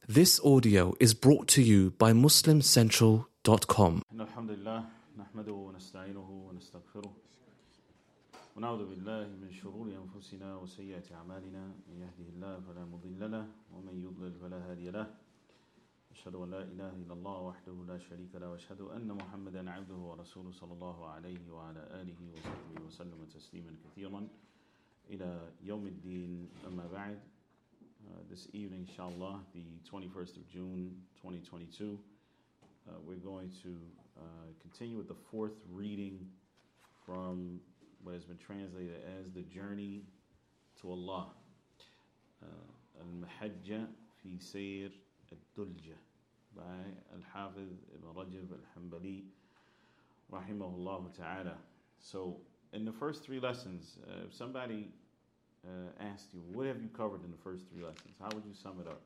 This audio is brought to you by MuslimCentral.com. الحمد لله نحمده ونستعينه ونستغفره ونعوذ بالله من شرور أنفسنا وسيئات أعمالنا من يهده الله فلا مضل له ومن يضلل فلا هادي له أشهد أن لا إله إلا الله وحده لا شريك له وأشهد أن محمدا عبده ورسوله صلى الله عليه وعلى آله وصحبه وسلم تسليما كثيرا إلى يوم الدين أما بعد. This evening, inshallah, the 21st of June, 2022, we're going to continue with the fourth reading from what has been translated as The Journey to Allah. Al-Mahajja fi Sayr al-Dulja by Al-Hafiz Ibn Rajab al-Hanbali, rahimahullah ta'ala. So, in the first three lessons, if somebody asked you, what have you covered in the first three lessons? How would you sum it up?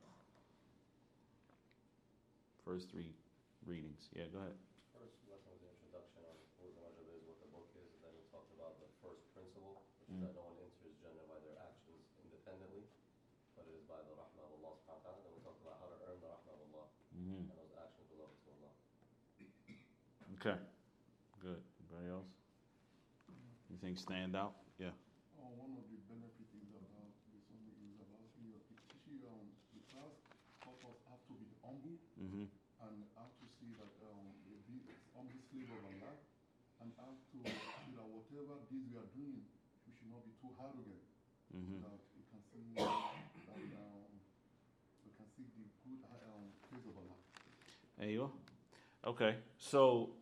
First three readings. Yeah, go ahead. First lesson was the introduction on what the book is. Then we talked about the first principle, which is that no one enters Jannah by their actions independently, but it is by the rahmah of Allah subhanahu wa ta'ala. Then we talked about how to earn the rahmah of Allah, and those actions belong to Allah. Okay, good. Anybody else? Anything stand out? Yeah. One of the benefits is about the Sunday is about you teach you the class how to be humble and how to see that be humble slave of Allah, and how to see that whatever deeds we are doing, we should not be too arrogant. That we can see that we can see the good face of Allah. There you go. Okay. So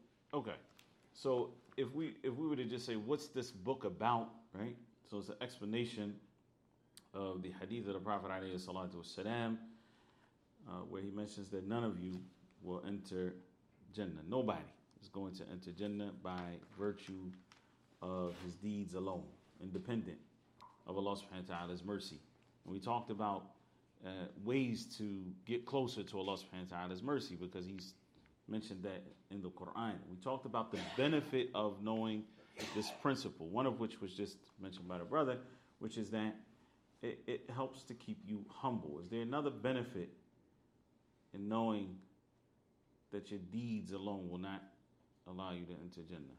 if we were to just say, what's this book about, right? So it's an explanation of the hadith of the Prophet ﷺ, where he mentions that none of you will enter Jannah. Nobody is going to enter Jannah by virtue of his deeds alone, independent of Allah subhanahu wa ta'ala's mercy. And we talked about ways to get closer to Allah subhanahu wa ta'ala's mercy, because he's mentioned that in the Quran. We talked about the benefit of knowing this principle, one of which was just mentioned by the brother, which is that it helps to keep you humble. Is there another benefit in knowing that your deeds alone will not allow you to enter Jannah?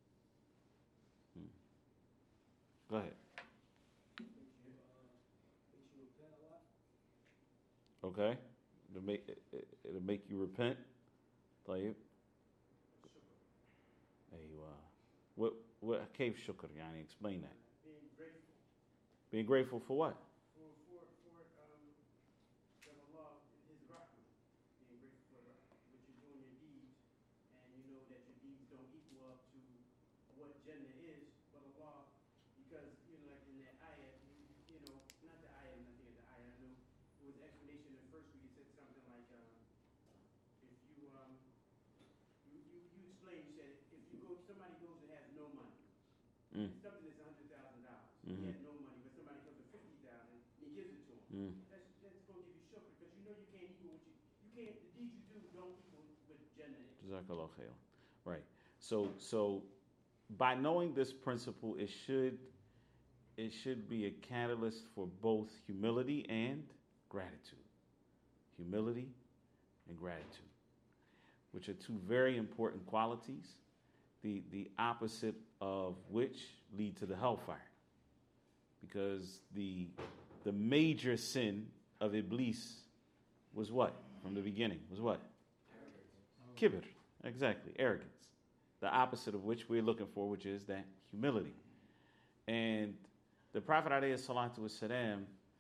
Go ahead. Okay. It'll make you repent. طيب. أيوة. What kayf shukr, yani, explain that. Being grateful. Being grateful for what? For Allah, His rahmah. Being grateful for what you're doing, your deeds, and you know that your deeds don't equal up to what Jannah is, but Allah, because, like in the ayah, not the ayah, I'm not thinking of the ayah, I know it was explanation in the first week, it said something like, if you explained, you said, somebody goes and has no money, something that's $100,000. He had no money, but somebody comes with $50,000, he gives it to him. That's going to give you shukr, because you know you can't equal what you can't. The deeds you do don't equal with Jannah. Jazakallah khair. Right. So by knowing this principle, it should be a catalyst for both humility and gratitude. Humility and gratitude, which are two very important qualities, the opposite of which lead to the hellfire. Because the major sin of Iblis was what? From the beginning, was what? Kibr. Exactly, arrogance. The opposite of which we're looking for, which is that humility. And the Prophet ﷺ,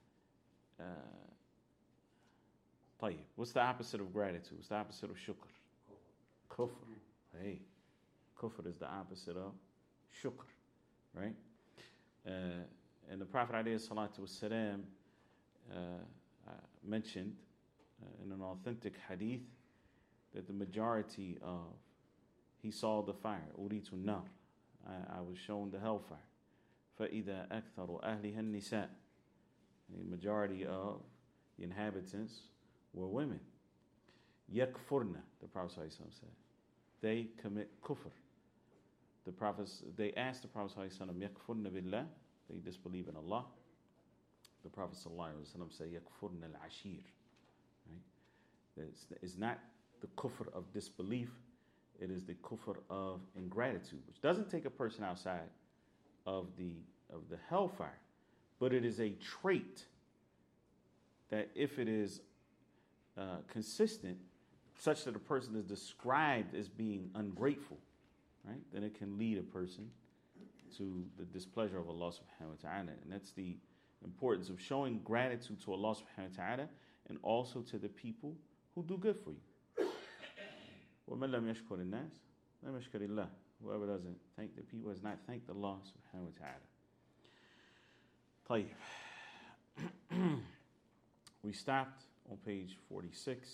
what's the opposite of gratitude? What's the opposite of shukr? Kufr. Hey, kufr is the opposite of shukr, right? And the Prophet ﷺ mentioned in an authentic hadith that the majority of, he saw the fire, uritu nar, I was shown the hellfire. فَإِذَا أَكْثَرُ أَهْلِهَا النِّسَاء. The majority of the inhabitants were women. يَكْفُرْنَ, the Prophet ﷺ said. They commit kufr. They asked the Prophet ﷺ, يَكْفُرْنَ بِاللَّهِ, they disbelieve in Allah. The Prophet ﷺ said, يَكْفُرْنَ الْعَشِيرِ. Right? It's not the kufr of disbelief. It is the kufr of ingratitude, which doesn't take a person outside of the hellfire, but it is a trait that if it is consistent, such that a person is described as being ungrateful, right? Then it can lead a person to the displeasure of Allah subhanahu wa ta'ala. And that's the importance of showing gratitude to Allah subhanahu wa ta'ala and also to the people who do good for you. وَمَنْ لَمْ يَشْكُرِ النَّاسِ لَمْ يَشْكُرِ اللَّهِ. Whoever doesn't thank the people has not thanked Allah subhanahu wa ta'ala. طيب. We stopped on page 46,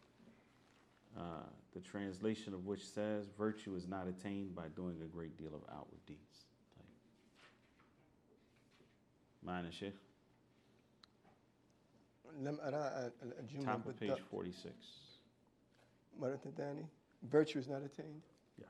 the translation of which says, virtue is not attained by doing a great deal of outward deeds. Ma'ana Sheikh? لم أرى الجملة Top of page بالضبط. 46. مرة ثانية. Virtue is not attained. Yes.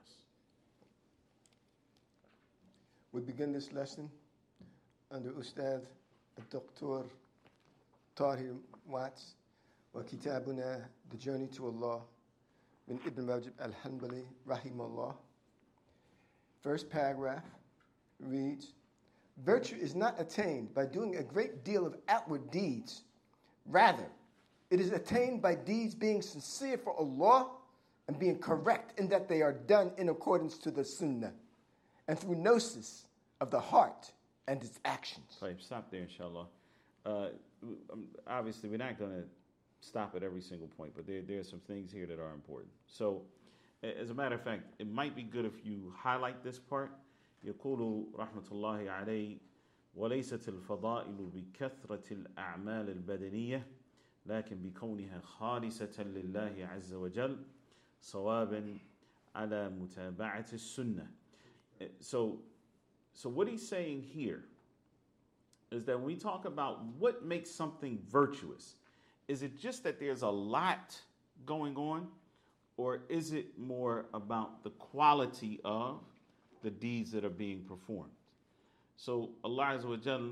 We begin this lesson under Ustad Dr. Tahir Watts وكتابنا The Journey to Allah من Ibn Rajab al-Hanbali rahimahullah. First paragraph reads, virtue is not attained by doing a great deal of outward deeds. Rather, it is attained by deeds being sincere for Allah and being correct in that they are done in accordance to the Sunnah and through gnosis of the heart and its actions. Right, stop there, inshallah. Obviously, we're not going to stop at every single point, but there are some things here that are important. So, as a matter of fact, it might be good if you highlight this part. يقول رحمة الله عليه وليست الفضائل بكثرة الأعمال البدنية لكن بكونها خالصة لله عز وجل صوابا على متابعة السنة. So what he's saying here is that when we talk about what makes something virtuous, is it just that there's a lot going on, or is it more about the quality of the deeds that are being performed? So Allah Azza wa Jal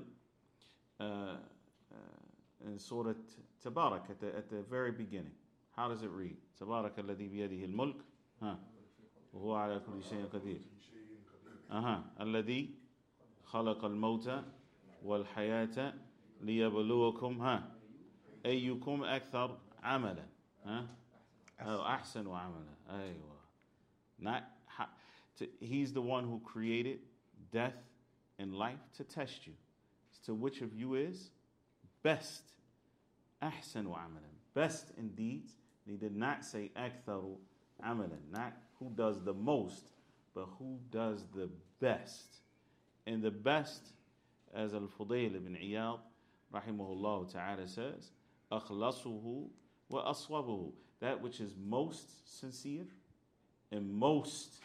in Surah Tabarak at the very beginning, how does it read? Tabarak alladhi biyadihi al-mulk wa huwa ala kulli shay'in qadir. Alladhi khalaqa al-mawta wal-hayata liyabluwakum ayyukum akthar amalan. Ahsanu amalan. Aywa. Not He's the one who created death and life to test you. To which of you is best? Ahsanu amalan. Best in deeds. He did not say aktharu amalan. Not who does the most, but who does the best. And the best, as Al-Fudayl ibn Iyad rahimahullah ta'ala says, akhlasuhu wa aswabuhu. That which is most sincere and most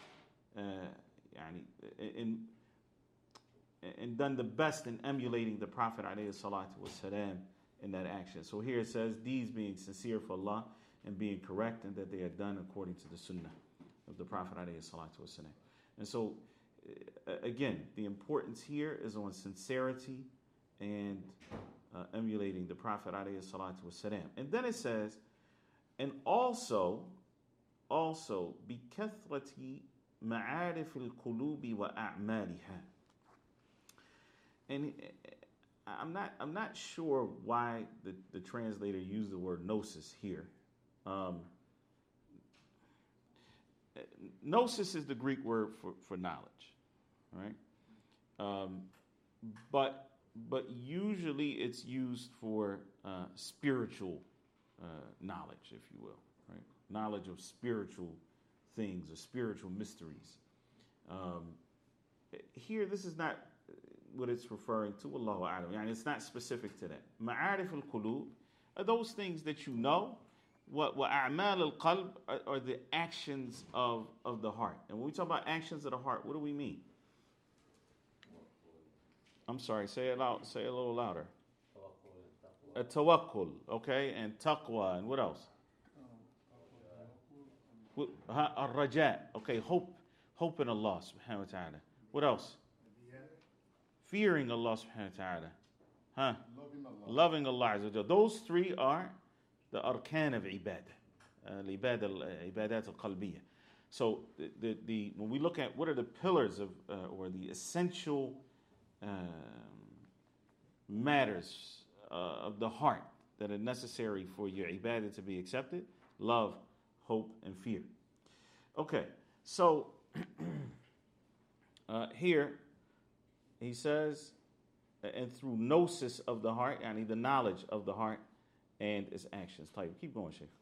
and done the best in emulating the Prophet alayhi salatu wasalam in that action. So here it says, these being sincere for Allah and being correct, and that they are done according to the sunnah of the Prophet alayhi salatu wasalam. And so, again, the importance here is on sincerity and emulating the Prophet alayhi salatu wasalam. And then it says, and also بِكَثْرَةِ مَعَارِفِ الْقُلُوبِ وَأَعْمَالِهَا. And I'm not sure why the translator used the word gnosis here. Gnosis is the Greek word for knowledge, right? But usually it's used for spiritual knowledge, if you will, right? Knowledge of spiritual things or spiritual mysteries. Here, this is not what it's referring to. Allahu a'lam. Yani it's not specific to that. Ma'arif al-qulub are those things that you know. Wa a'mal al-qalb are the actions of the heart. And when we talk about actions of the heart, what do we mean? I'm sorry, say it loud. Say it a little louder. Tawakkul, okay, and taqwa, and what else? Ar-raja, okay, hope in Allah subhanahu wa ta'ala. What else? Fearing Allah subhanahu wa ta'ala. Loving Allah. Those three are the arkan of ibadah, العبادات القلبية. So the when we look at what are the pillars of or the essential matters of the heart that are necessary for your ibadah to be accepted: love, hope, and fear. Okay, so here he says, and through gnosis of the heart, yani the knowledge of the heart and its actions. Keep going, Sheikh.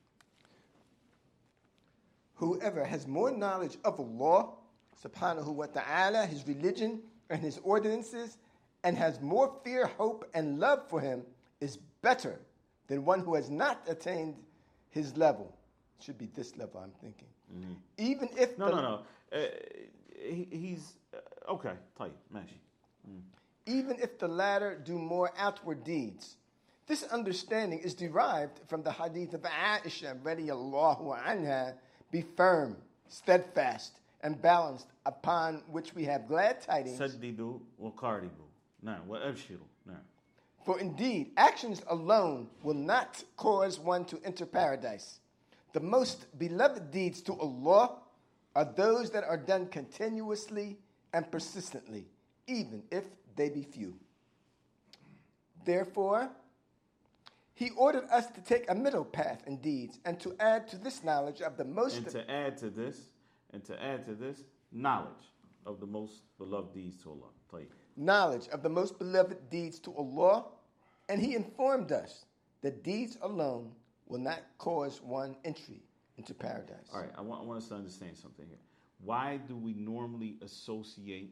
Whoever has more knowledge of Allah, subhanahu wa ta'ala, his religion and his ordinances, and has more fear, hope, and love for him, is better than one who has not attained his level. It should be this level, I'm thinking. Mm-hmm. Even if No. He's okay. طيب, ماشي. Even if the latter do more outward deeds. This understanding is derived from the hadith of Aisha radiyallahu anha, be firm, steadfast, and balanced, upon which we have glad tidings. سددوا وقاربوا. نعم وأبشروا. نعم. For indeed, actions alone will not cause one to enter paradise. The most beloved deeds to Allah are those that are done continuously and persistently, even if they be few. Therefore, he ordered us to take a middle path in deeds and to add to this knowledge of the most... And to add to this, knowledge of the most beloved deeds to Allah. طيب. Knowledge of the most beloved deeds to Allah, and he informed us that deeds alone will not cause one entry into paradise. All right, I want us to understand something here. Why do we normally associate,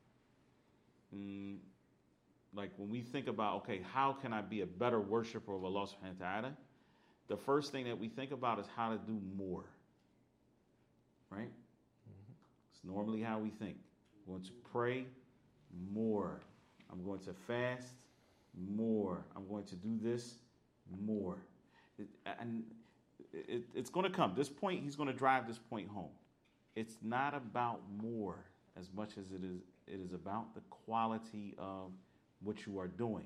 like when we think about, okay, how can I be a better worshiper of Allah subhanahu wa ta'ala? The first thing that we think about is how to do more, right? Mm-hmm. It's normally how we think. I'm going to pray more. I'm going to fast more. I'm going to do this more. It's going to come. This point, he's going to drive this point home. It's not about more as much as it is about the quality of what you are doing.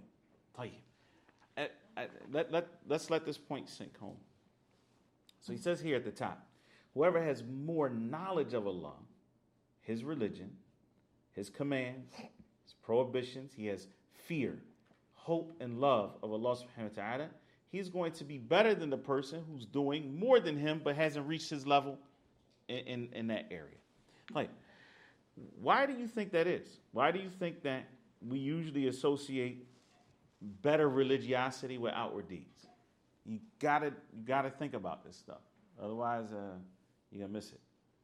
Let's let this point sink home. So he says here at the top, whoever has more knowledge of Allah, his religion, his commands, his prohibitions, he has fear, hope, and love of Allah subhanahu wa ta'ala, he's going to be better than the person who's doing more than him but hasn't reached his level in that area. Like, why do you think that is? Why do you think that we usually associate better religiosity with outward deeds? You gotta think about this stuff. Otherwise, you're gonna miss it.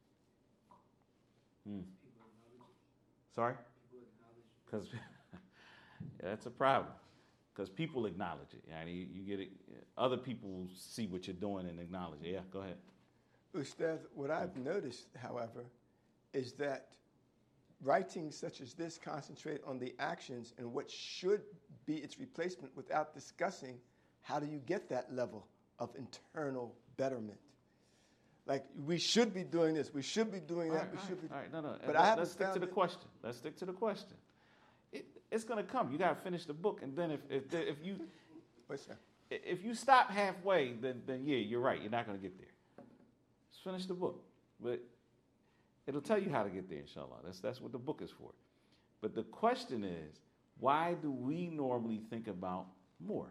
Sorry? Because that's a problem. Because people acknowledge it. You get it. Other people will see what you're doing and acknowledge it. Yeah, go ahead. Ustad, what I've noticed, however, is that writings such as this concentrate on the actions and what should be its replacement without discussing how do you get that level of internal betterment. Like, we should be doing this, we should be doing that, we should be... All right, no. But let's stick to the question. Let's stick to the question. It's going to come. You got to finish the book, and then if you... What's that? If you stop halfway, then yeah, you're right. You're not going to get there. Just finish the book. But it'll tell you how to get there, inshallah. That's what the book is for. But the question is, why do we normally think about more?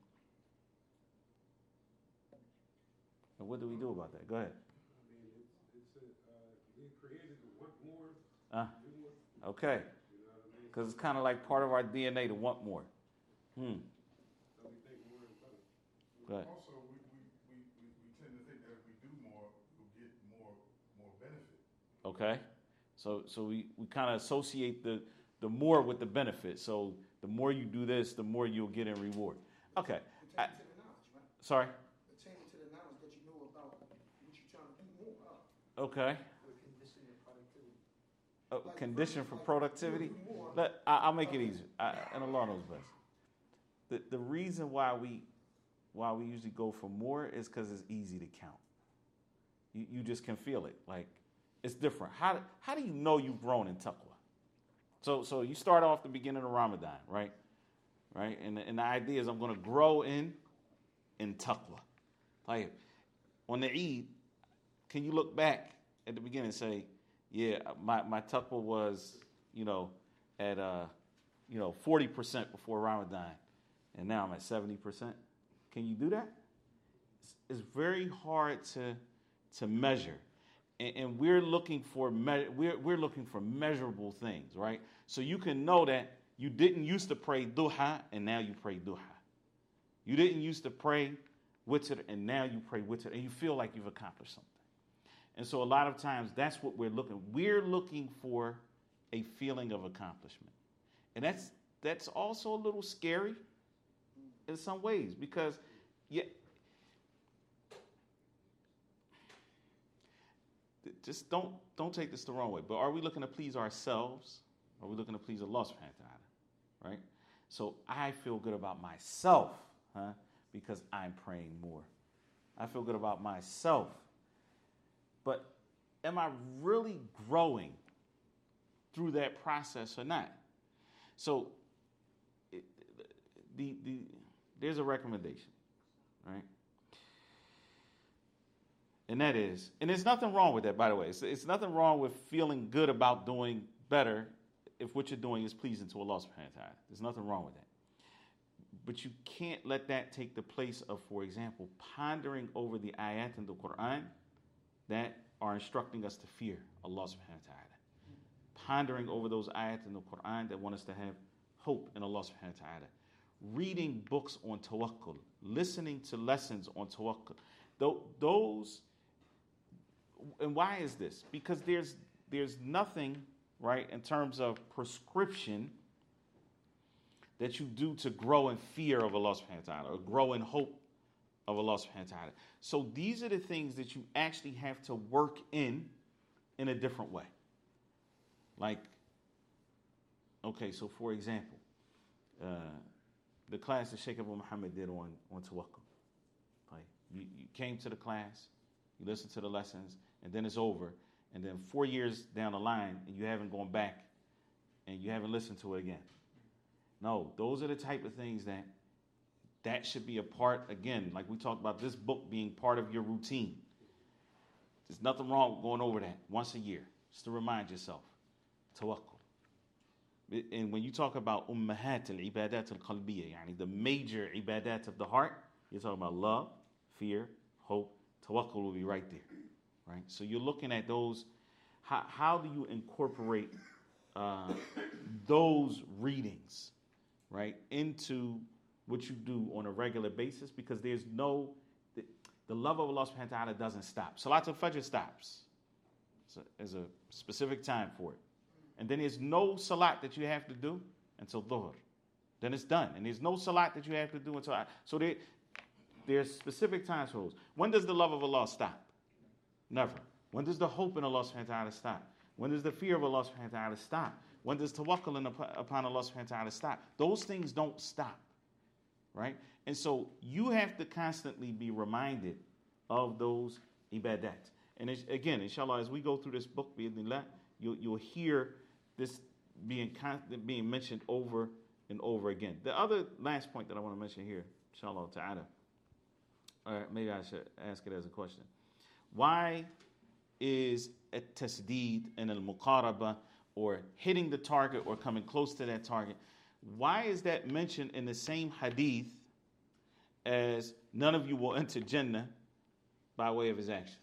And what do we do about that? Go ahead. I mean, it's being created to want more. Do more. Okay. Because it's kind of like part of our DNA to want more. So we think more is better. Go ahead. Also, we tend to think that if we do more, we'll get more benefit. Okay. So we kind of associate the more with the benefit. So the more you do this, the more you'll get in reward. Okay. Pertaining to the knowledge, right? Sorry? Pertaining to the knowledge that you know about what you're trying to do more of. Okay. Condition for productivity. I'll make it easier, and Allah knows best. The reason why we usually go for more is because it's easy to count. You just can feel it. Like, it's different. How do you know you've grown in taqwa? So you start off the beginning of Ramadan, right? And the idea is I'm going to grow in taqwa. Like, on the Eid, can you look back at the beginning and say, yeah, my taqwa was, at 40% before Ramadan, and now I'm at 70%? Can you do that? It's very hard to measure, and we're looking for we're looking for measurable things, right? So you can know that you didn't used to pray duha, and now you pray duha. You didn't used to pray witr, and now you pray witr, and you feel like you've accomplished something. And so a lot of times that's what we're looking. We're looking for a feeling of accomplishment, and that's also a little scary in some ways, because just don't take this the wrong way. But are we looking to please ourselves? Are we looking to please Allah subhanahu wa ta'ala? Right? So I feel good about myself, because I'm praying more. I feel good about myself. But am I really growing through that process or not? So there's a recommendation, right? And that is, and there's nothing wrong with that, by the way. It's nothing wrong with feeling good about doing better if what you're doing is pleasing to Allah subhanahu wa ta'ala. There's nothing wrong with that. But you can't let that take the place of, for example, pondering over the ayat in the Quran that are instructing us to fear Allah subhanahu wa ta'ala. Pondering over those ayat in the Quran that want us to have hope in Allah subhanahu wa ta'ala. Reading books on tawakkul. Listening to lessons on tawakkul. Those, and why is this? Because there's nothing, right, in terms of prescription that you do to grow in fear of Allah subhanahu wa ta'ala or grow in hope of Allah subhanahu wa ta'ala. So these are the things that you actually have to work in a different way. Like, okay, so for example, the class that Sheikh Abu Muhammad did on tawakkul. Like, you came to the class, you listened to the lessons, and then it's over. And then 4 years down the line, and you haven't gone back and you haven't listened to it again. No, those are the type of things that should be a part, again, like we talked about this book being part of your routine. There's nothing wrong with going over that once a year, just to remind yourself. Tawakkul. And when you talk about ummahat al-ibadat al-qalbiyya, yani the major ibadat of the heart, you're talking about love, fear, hope. Tawakkul will be right there, right? So you're looking at those. How do you incorporate those readings, right, into what you do on a regular basis? Because there's the love of Allah subhanahu wa ta'ala doesn't stop. Salatul Fajr stops. So there's a specific time for it. And then there's no salat that you have to do until dhuhr. Then it's done. And there's no salat that you have to do until... So there's specific times for those. When does the love of Allah stop? Never. When does the hope in Allah subhanahu wa ta'ala stop? When does the fear of Allah subhanahu wa ta'ala stop? When does tawakkul upon Allah subhanahu wa ta'ala stop? Those things don't stop, right? And so you have to constantly be reminded of those ibadat. And again, inshallah, as we go through this book, bi'idhnillah, you'll hear this being mentioned over and over again. The other last point that I want to mention here, inshallah ta'ala, or maybe I should ask it as a question. Why is at-tasdeed and al-muqaraba, or hitting the target or coming close to that target, why is that mentioned in the same hadith as none of you will enter Jannah by way of his actions?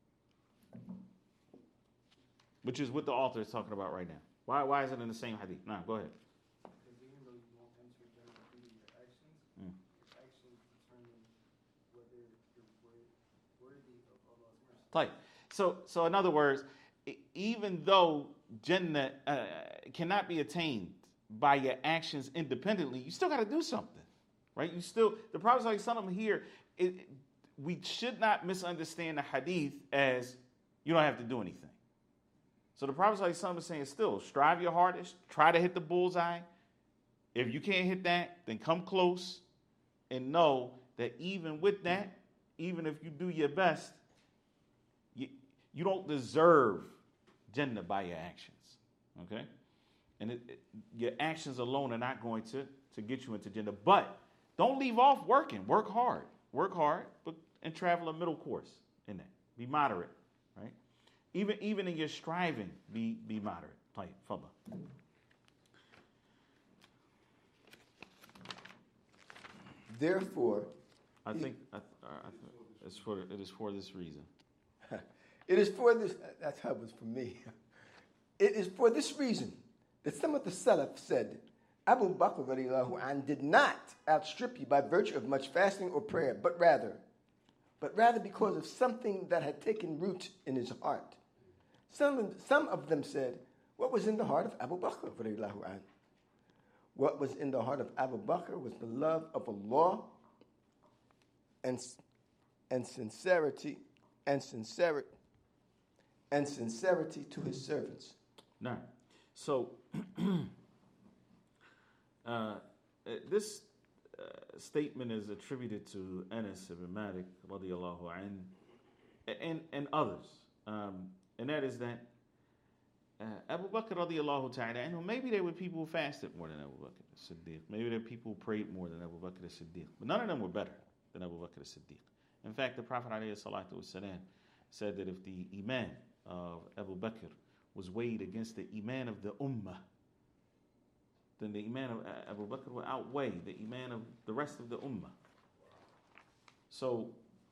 Which is what the author is talking about right now. Why is it in the same hadith? No, go ahead. Because even though you won't enter Jannah due to your actions, your actions determine whether you're worthy of Allah's mercy. So in other words, even though Jannah cannot be attained by your actions independently, you still got to do something, right? The Prophet ﷺ here, we should not misunderstand the hadith as you don't have to do anything. So the Prophet ﷺ is saying still, strive your hardest, try to hit the bullseye. If you can't hit that, then come close and know that even with that, even if you do your best, you don't deserve Jannah by your actions, okay? And your actions alone are not going to get you into Jannah. But don't leave off working. Work hard, and travel a middle course. in that. Be moderate, right? Even in your striving, be moderate. طيب, تفضل. Therefore, I think it is for this reason. It is for this. That's how it was for me. It is for this reason that some of the Salaf said, Abu Bakr radiallahu anh did not outstrip you by virtue of much fasting or prayer, but rather because of something that had taken root in his heart. Some of them said, what was in the heart of Abu Bakr radiallahu anh? What was in the heart of Abu Bakr was the love of Allah and sincerity to his servants. Now, so this statement is attributed to Anas ibn Malik radiallahu anh and others, and that is that Abu Bakr radiallahu ta'ala anhu, maybe there were people who fasted more than Abu Bakr as-Siddiq. Maybe there were people who prayed more than Abu Bakr as-Siddiq. But none of them were better than Abu Bakr as-Siddiq. In fact, the Prophet alayhi salatu wasalam said that if the iman of Abu Bakr was weighed against the iman of the ummah, then the iman of Abu Bakr would outweigh the iman of the rest of the ummah. So,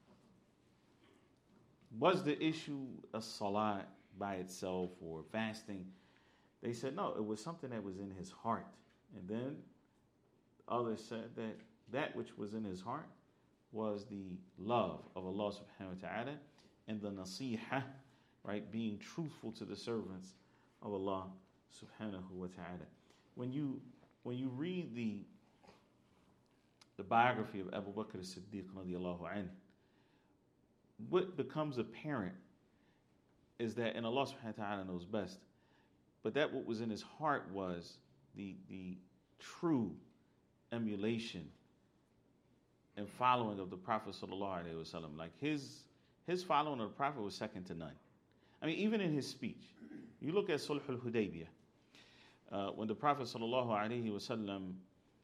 was the issue a salat by itself or fasting? They said no, it was something that was in his heart. And then others said that which was in his heart was the love of Allah subhanahu wa ta'ala and the nasiha, right, being truthful to the servants of Allah subhanahu wa ta'ala. When you read the biography of Abu Bakr as-Siddiq radiallahu anhu, what becomes apparent is that, and Allah subhanahu wa ta'ala knows best, but that what was in his heart was the true emulation and following of the Prophet sallallahu alaihi wasallam. Like his following of the Prophet was second to none. I mean, even in his speech, you look at Sulh al-Hudaybiyah, when the Prophet sallallahu alaihi wasallam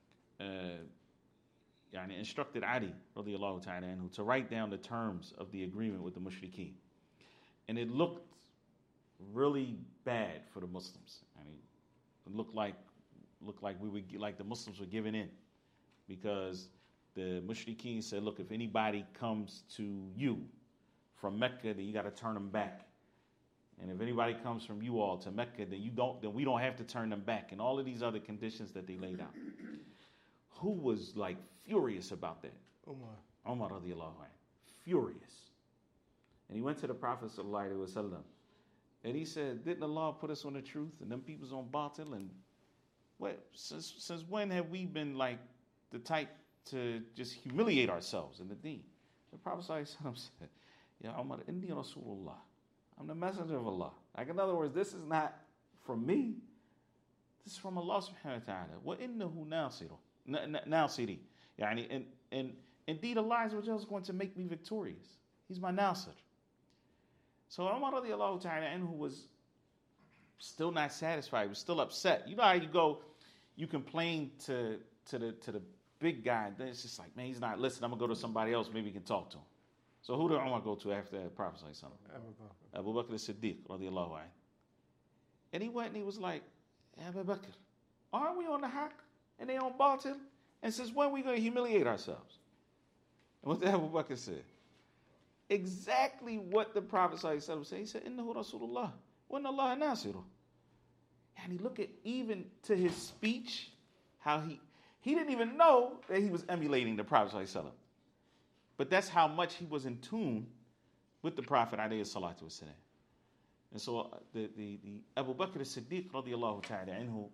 instructed Ali radiallahu ta'ala anhu to write down the terms of the agreement with the mushrikeen. And it looked really bad for the Muslims. I mean, it looked like the Muslims were giving in, because the mushrikeen said, look, if anybody comes to you from Mecca, then you got to turn them back. And if anybody comes from you all to Mecca, then we don't have to turn them back. And all of these other conditions that they laid out. Who was like furious about that? Umar radiallahu anhu. Furious. And he went to the Prophet sallallahu alaihi wasallam, and he said, didn't Allah put us on the truth and them people's on batil? And what, since when have we been like the type to just humiliate ourselves in the deen? The Prophet sallallahu alaihi wasallam said, Ya Umar, inni Rasulullah. I'm the messenger of Allah. Like, in other words, this is not from me. This is from Allah subhanahu wa ta'ala. Wa innahu nasiri. And indeed Allah is going to make me victorious. He's my nasir. So Umar radiallahu ta'ala anhu was still not satisfied. He was still upset. You know how you go, you complain to the big guy, then it's just like, man, he's not listening. I'm going to go to somebody else. Maybe we can talk to him. So who did Umar go to after the Prophet sallallahu alaihi wasallam? Abu Bakr as-Siddiq radiallahu anhu. And he went and he was like, Abu Bakr, aren't we on the haqq and they on batil? And since when are we going to humiliate ourselves? And what did Abu Bakr say? Exactly what the Prophet ﷺ said. He said, Innahu Rasulullah, wa inna Allah nasiru. And he looked at even to his speech, how he didn't even know that he was emulating the Prophet ﷺ. But that's how much he was in tune with the Prophet ﷺ. And so the Abu Bakr as-Siddiq radiallahu ta'ala anhu,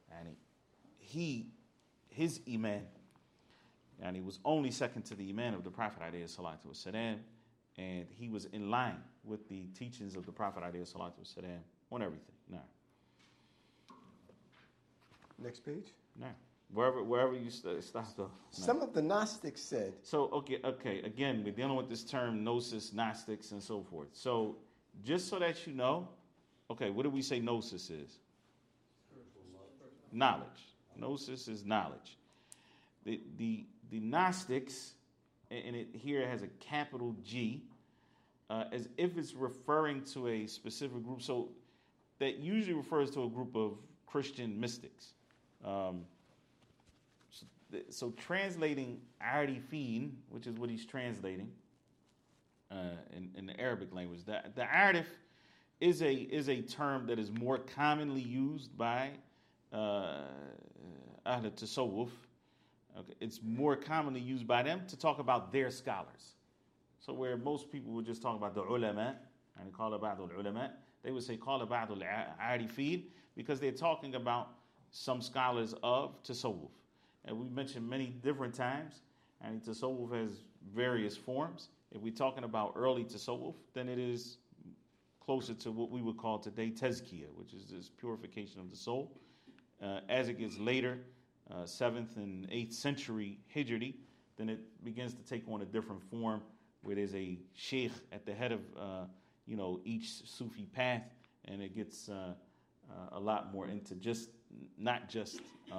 his iman, and he was only second to the iman of the Prophet ﷺ, and he was in line with the teachings of the Prophet ﷺ on everything. Now, next page. Now, wherever you stop though. Some of the Gnostics said. So okay. Again, we're dealing with this term gnosis, Gnostics, and so forth. So just so that you know, okay, what do we say gnosis is? Knowledge. Gnosis is knowledge. The Gnostics, and it here has a capital G, as if it's referring to a specific group. So that usually refers to a group of Christian mystics. So translating arifin, which is what he's translating in the Arabic language, the arif is a term that is more commonly used by Ahl Tasawwuf. Okay, it's more commonly used by them to talk about their scholars. So where most people would just talk about the ulama, and call it ba'd al-ulama, they would say call it ba'd al-arifin, because they're talking about some scholars of Tasawwuf. And we mentioned many different times, and Tasawwuf has various forms. If we're talking about early Tasawwuf, then it is closer to what we would call today Tazkiyah, which is this purification of the soul. As it gets later, 7th and 8th century Hijri, then it begins to take on a different form, where there's a sheikh at the head of each Sufi path, and it gets a lot more into not just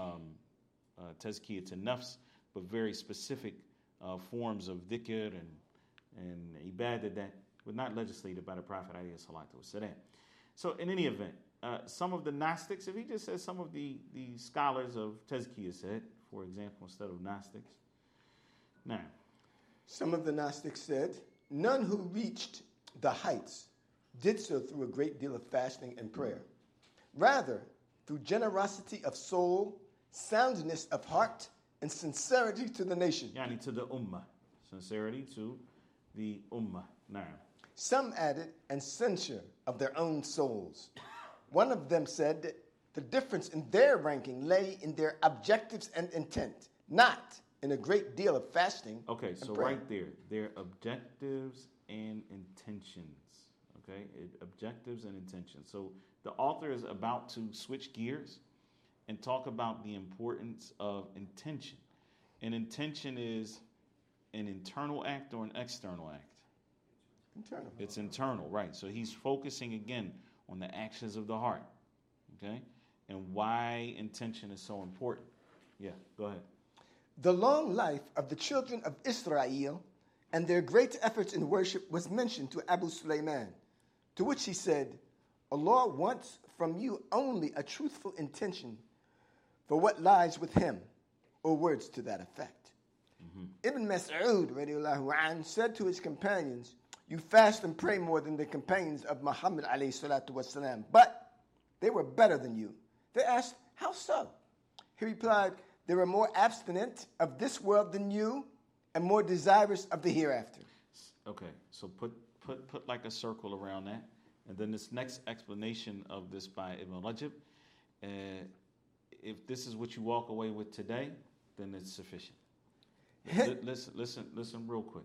tazkiyah to nafs, but very specific forms of dhikr and ibadah that were not legislated by the Prophet ﷺ. So in any event, some of the Gnostics, if he just says some of the scholars of tazkiyah said, for example, instead of Gnostics. Now, some of the Gnostics said, none who reached the heights did so through a great deal of fasting and prayer. Rather, through generosity of soul, soundness of heart, and sincerity to the nation. Yani to the ummah. Sincerity to the ummah. Now, some added, and censure of their own souls. One of them said that the difference in their ranking lay in their objectives and intent, not in a great deal of fasting. Okay, so prayer. Right there, their objectives and intentions. Okay, objectives and intentions. So the author is about to switch gears and talk about the importance of intention. An intention is an internal act or an external act? Internal. It's internal, right. So he's focusing again on the actions of the heart, okay? And why intention is so important. Yeah, go ahead. The long life of the children of Israel and their great efforts in worship was mentioned to Abu Sulaiman, to which he said, Allah wants from you only a truthful intention for what lies with him, or words to that effect. Mm-hmm. Ibn Mas'ud radiallahu anh, said to his companions, you fast and pray more than the companions of Muhammad alayhi salatu wasalam, but they were better than you. They asked, how so? He replied, they were more abstinent of this world than you and more desirous of the hereafter. Okay, so put like a circle around that. And then this next explanation of this by Ibn Rajab, if this is what you walk away with today, then it's sufficient. Listen real quick.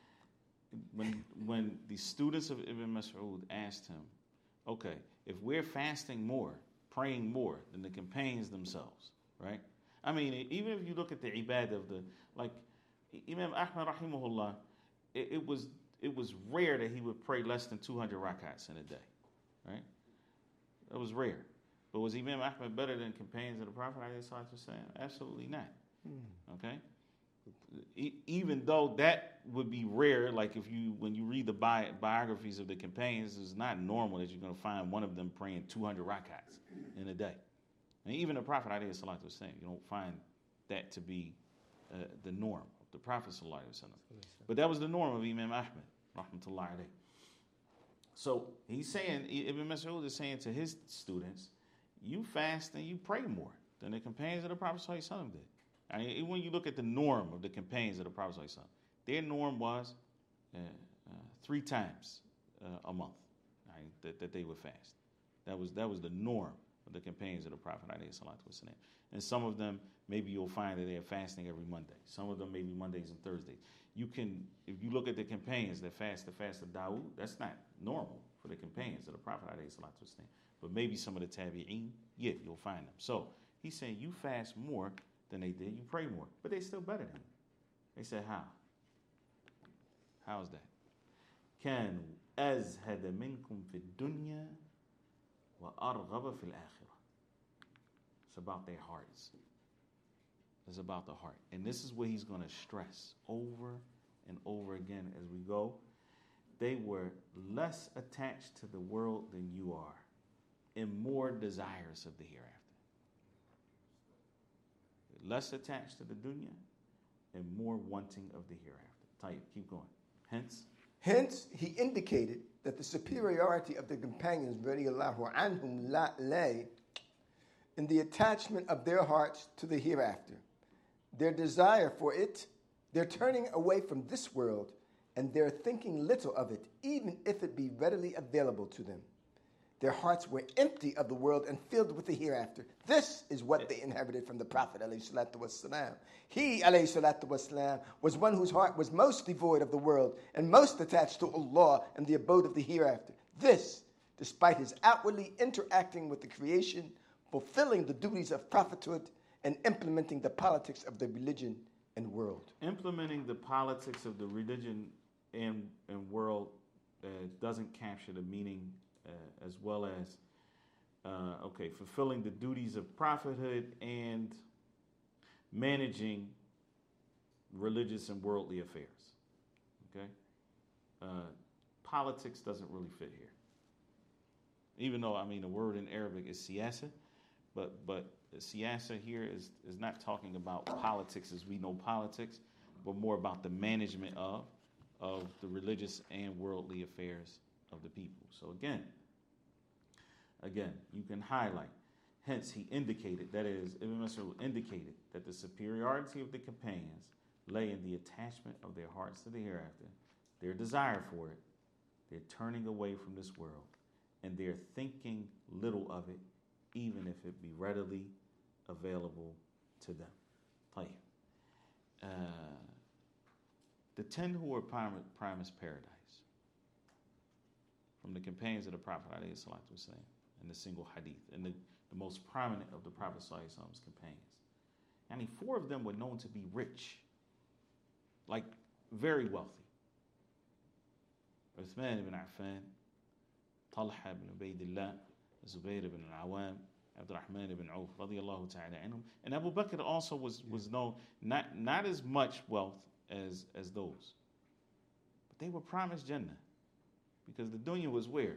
When the students of Ibn Mas'ud asked him, okay, if we're fasting more, praying more than the companions themselves, right? I mean, even if you look at the ibadah of like Imam Ahmad rahimahullah, it was rare that he would pray less than 200 rakats in a day, right? That was rare. But was Imam Ahmad better than companions of the Prophet? Absolutely not. Okay? Even though that would be rare, like when you read the biographies of the companions, it's not normal that you're going to find one of them praying 200 rakats in a day. And even the Prophet you don't find that to be the norm of the Prophet. But that was the norm of Imam Ahmad rahmatullahi alayhi. So he's saying, Ibn Mas'ud is saying to his students, you fast and you pray more than the companions of the Prophet did. I mean, when you look at the norm of the companions of the Prophet, their norm was 3 times a month, right, that they would fast. That was the norm of the companions of the Prophet. And some of them, maybe you'll find that they're fasting every Monday. Some of them maybe Mondays and Thursdays. You can, if you look at the companions that fast the fast of Dawood, that's not normal for the companions of the Prophet. But maybe some of the tabi'een, yeah, you'll find them. So he's saying you fast more than they did, you pray more, but they're still better than you. They said, how? How's that? كانوا أزهد منكم في الدنيا وأرغب في الآخرة. It's about their hearts. It's about the heart. And this is what he's going to stress over and over again as we go. they were less attached to the world than you are and more desirous of the hereafter. Less attached to the dunya and more wanting of the hereafter. Tayyib, keep going. Hence, he indicated that the superiority of the companions, radiallahu anhum, lay in the attachment of their hearts to the hereafter, their desire for it, their turning away from this world, and their thinking little of it, even if it be readily available to them. Their hearts were empty of the world and filled with the hereafter. This is what they inherited from the Prophet ﷺ. He ﷺ was one whose heart was most devoid of the world and most attached to Allah and the abode of the hereafter. This, despite his outwardly interacting with the creation, fulfilling the duties of prophethood, and implementing the politics of the religion and world. Implementing the politics of the religion and world doesn't capture the meaning as well as, fulfilling the duties of prophethood and managing religious and worldly affairs. Okay? Politics doesn't really fit here. Even though, the word in Arabic is siyasa, but siyasa here is not talking about politics as we know politics, but more about the management of the religious and worldly affairs of the people. So again, you can highlight. Hence, he indicated, that is, Ibn Mas'ud indicated that the superiority of the companions lay in the attachment of their hearts to the hereafter, their desire for it, their turning away from this world, and their thinking little of it, even if it be readily available to them. The 10 who were promised paradise from the companions of the Prophet ﷺ in the single hadith, and the most prominent of the Prophet ﷺ's companions. 4 of them were known to be rich, like very wealthy. Uthman ibn Affan, Talha ibn Ubaydillah, Zubayr ibn al-Awam, Abdurrahman ibn Auf, radiyallahu ta'ala anhum. And Abu Bakr also was known, not as much wealth as those. But they were promised Jannah. Because the dunya was where?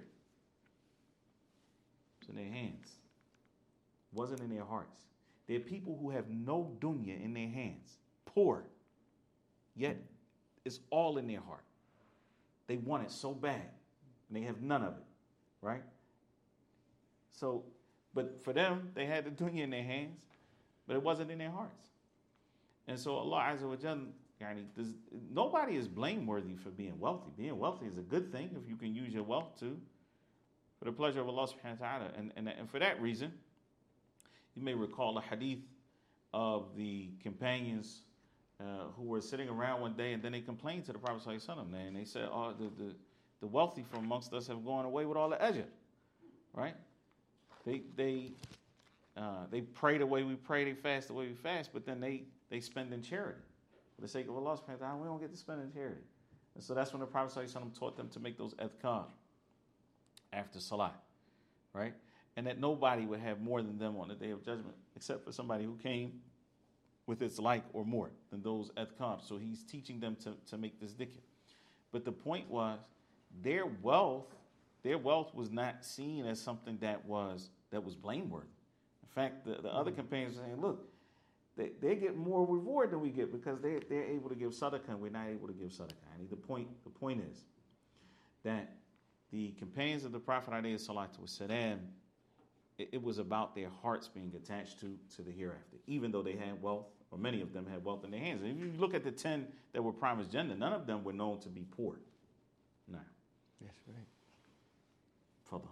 It's in their hands. It wasn't in their hearts. There are people who have no dunya in their hands. Poor. Yet it's all in their heart. They want it so bad. And they have none of it. Right? So, but for them, they had the dunya in their hands, but it wasn't in their hearts. And so Allah Azza wa Jalla, nobody is blameworthy for being wealthy. Being wealthy is a good thing if you can use your wealth for the pleasure of Allah subhanahu wa ta'ala. And for that reason, you may recall a hadith of the companions who were sitting around one day, and then they complained to the Prophet sallallahu alaihi wasallam, and they said, the wealthy from amongst us have gone away with all the ajr. Right? They pray the way we pray, they fast the way we fast, but then they spend in charity. For the sake of Allah subhanahu wa ta'ala, we don't get to spend in charity. And so that's when the Prophet sallallahu alaihi wasallam taught them to make those adhkar after salat. Right? And that nobody would have more than them on the day of judgment, except for somebody who came with its like or more than those adhkar. So he's teaching them to make this dhikr. But the point was, their wealth was not seen as something that was blameworthy. In fact, the other companions were saying, look, they get more reward than we get because they're able to give sadaqah and we're not able to give sadaqah. And the point is that the companions of the Prophet ﷺ, it was about their hearts being attached to the hereafter, even though they had wealth, or many of them had wealth in their hands. And if you look at the 10 that were promised Jannah, none of them were known to be poor. No. That's right. Further.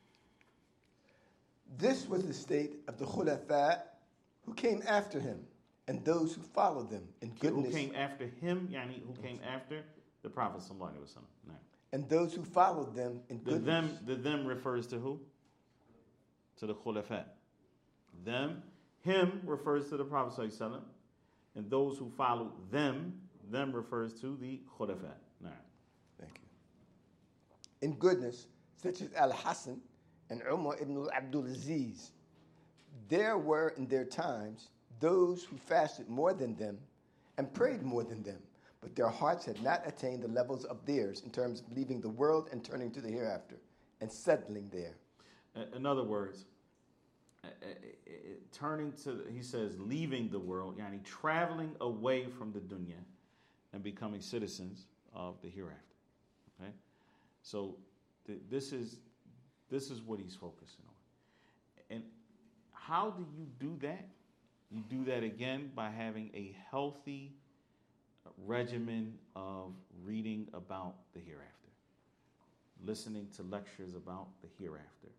This was the state of the Khulafa who came after him and those who followed them in goodness. Who came after him, who came after the Prophet sallallahu alaihi wasallam. No. And those who followed them in goodness. The them refers to who? To the Khulafa. Him refers to the Prophet sallallahu alaihi wasallam, and those who follow them refers to the Khulafa. No. Thank you. In goodness, such as Al-Hasan and Umar ibn Abdul Aziz, there were in their times those who fasted more than them and prayed more than them, but their hearts had not attained the levels of theirs in terms of leaving the world and turning to the hereafter and settling there. In other words, turning to, he says, leaving the world, yani traveling away from the dunya and becoming citizens of the hereafter. Okay, so this is what he's focusing on. And how do you do that? You do that again by having a healthy regimen of reading about the hereafter, listening to lectures about the hereafter.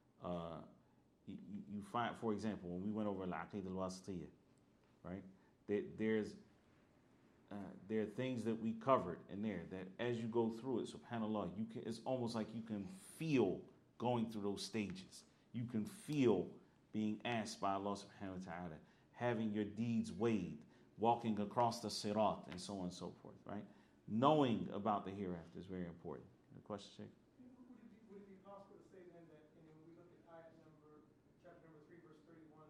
You find, for example, when we went over Al-Aqidah Al-Wasitiyya, right? There are things that we covered in there that as you go through it, subhanAllah, it's almost like you can feel going through those stages. You can feel being asked by Allah subhanahu wa ta'ala, having your deeds weighed, walking across the sirat, and so on and so forth, right? Knowing about the hereafter is very important. Any question, Sheikh? Would it be possible to say then that, when we look at chapter number 3, verse 31,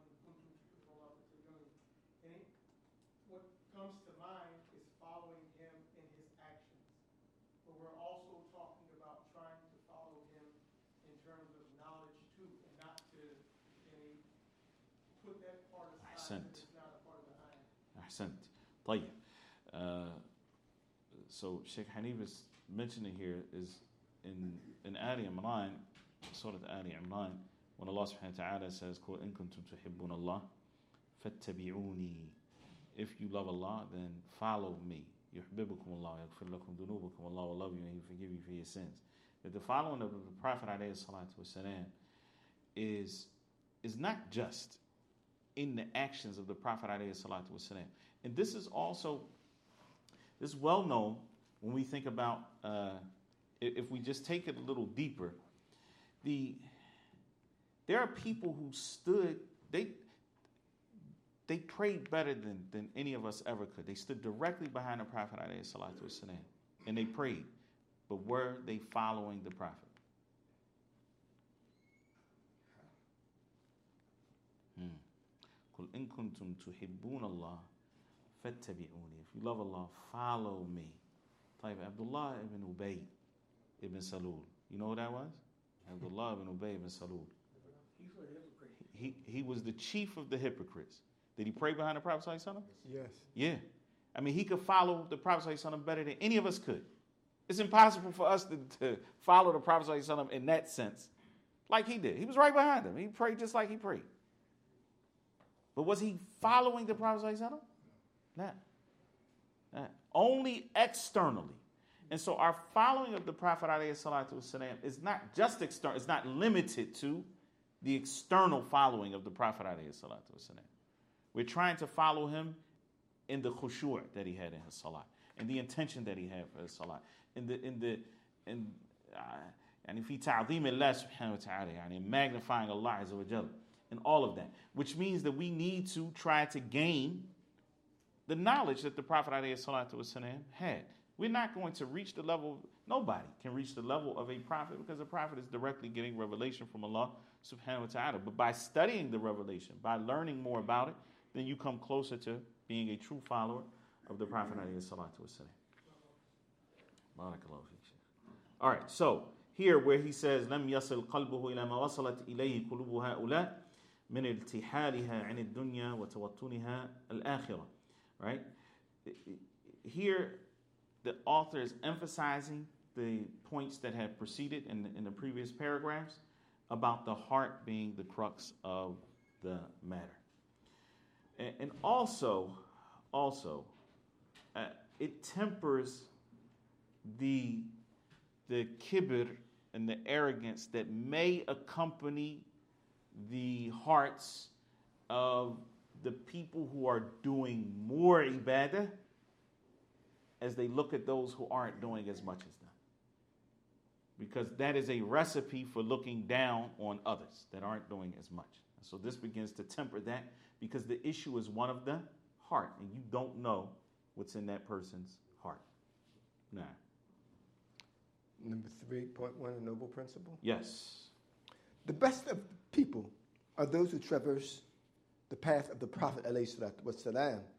what comes to mind is following him in his actions. But we're also talking about trying to follow him in terms of knowledge too, and not to put that part aside. It's not a part of the ayah. Ahsant. طيب. So Sheikh Hanif is mentioning here is in Ali Imran, Surah Ali Imran, when Allah subhanahu wa ta'ala says, قُلْ إِن كُنْتُمْ تُحِبُّونَ اللَّهَ فَاتَّبِعُونِي. If you love Allah, then follow me. يُحْبِبُكُمُ اللَّهُ وَيَغْفِرْ لَكُمْ ذُنُوبَكُمْ Allah will love you and He will forgive you for your sins. That the following of the Prophet alayhi salatu wasalam is not just in the actions of the Prophet alayhi salatu wasalam. And this is also, this is well known when we think about, if we just take it a little deeper, there are people who stood, they prayed better than any of us ever could. They stood directly behind the Prophet alayhi salatu wasalam, and they prayed. But were they following the Prophet? قُلْ إِن كُنْتُمْ تُحِبُّونَ اللَّهَ فَاتَّبِعُونِي. If you love Allah, follow me. Abdullah ibn Ubay ibn Salul. You know who that was? Abdullah ibn Ubay ibn Salul. He was the chief of the hypocrites. Did he pray behind the Prophet sallallahu alaihi wasallam? Yes. Yeah. I mean, he could follow the Prophet sallallahu alaihi wasallam better than any of us could. It's impossible for us to follow the Prophet sallallahu alaihi wasallam in that sense like he did. He was right behind him. He prayed just like he prayed. But was he following the Prophet sallallahu alaihi wasallam? No. Only externally. And so our following of the Prophet alayhi salatu wasalam is not just external, it's not limited to the external following of the Prophet alayhi salatu wasalam. We're trying to follow him in the khushu' that he had in his salah, in the intention that he had for his salah, in fi ta'zeem Allah subhanahu wa ta'ala, in magnifying Allah azza wa jalla, and all of that, which means that we need to try to gain the knowledge that the Prophet ﷺ had. We're not going to reach the level, nobody can reach the level of a prophet because a prophet is directly getting revelation from Allah subhanahu wa ta'ala. But by studying the revelation, by learning more about it, then you come closer to being a true follower of the Prophet ﷺ. Barakallahu feek. All right, so here where he says, لَمْ يَصِلْ قَلْبُهُ إِلَى مَا وَصَلَتْ إِلَيْهِ قُلُوبُ هَؤُلَاءِ مِنْ ارْتِحَالِهَا عَنِ الدُّنْيَا وَتَوَطُّنِهَا الْآخِرَةِ. Right? Here, the author is emphasizing the points that have preceded in the previous paragraphs about the heart being the crux of the matter. And also, it tempers the kibr and the arrogance that may accompany the hearts of the people who are doing more ibadah as they look at those who aren't doing as much as them. Because that is a recipe for looking down on others that aren't doing as much. So this begins to temper that because the issue is one of the heart and you don't know what's in that person's heart. Nah. Number 3.1, a noble principle? Yes. The best of people are those who traverse the path of the Prophet ﷺ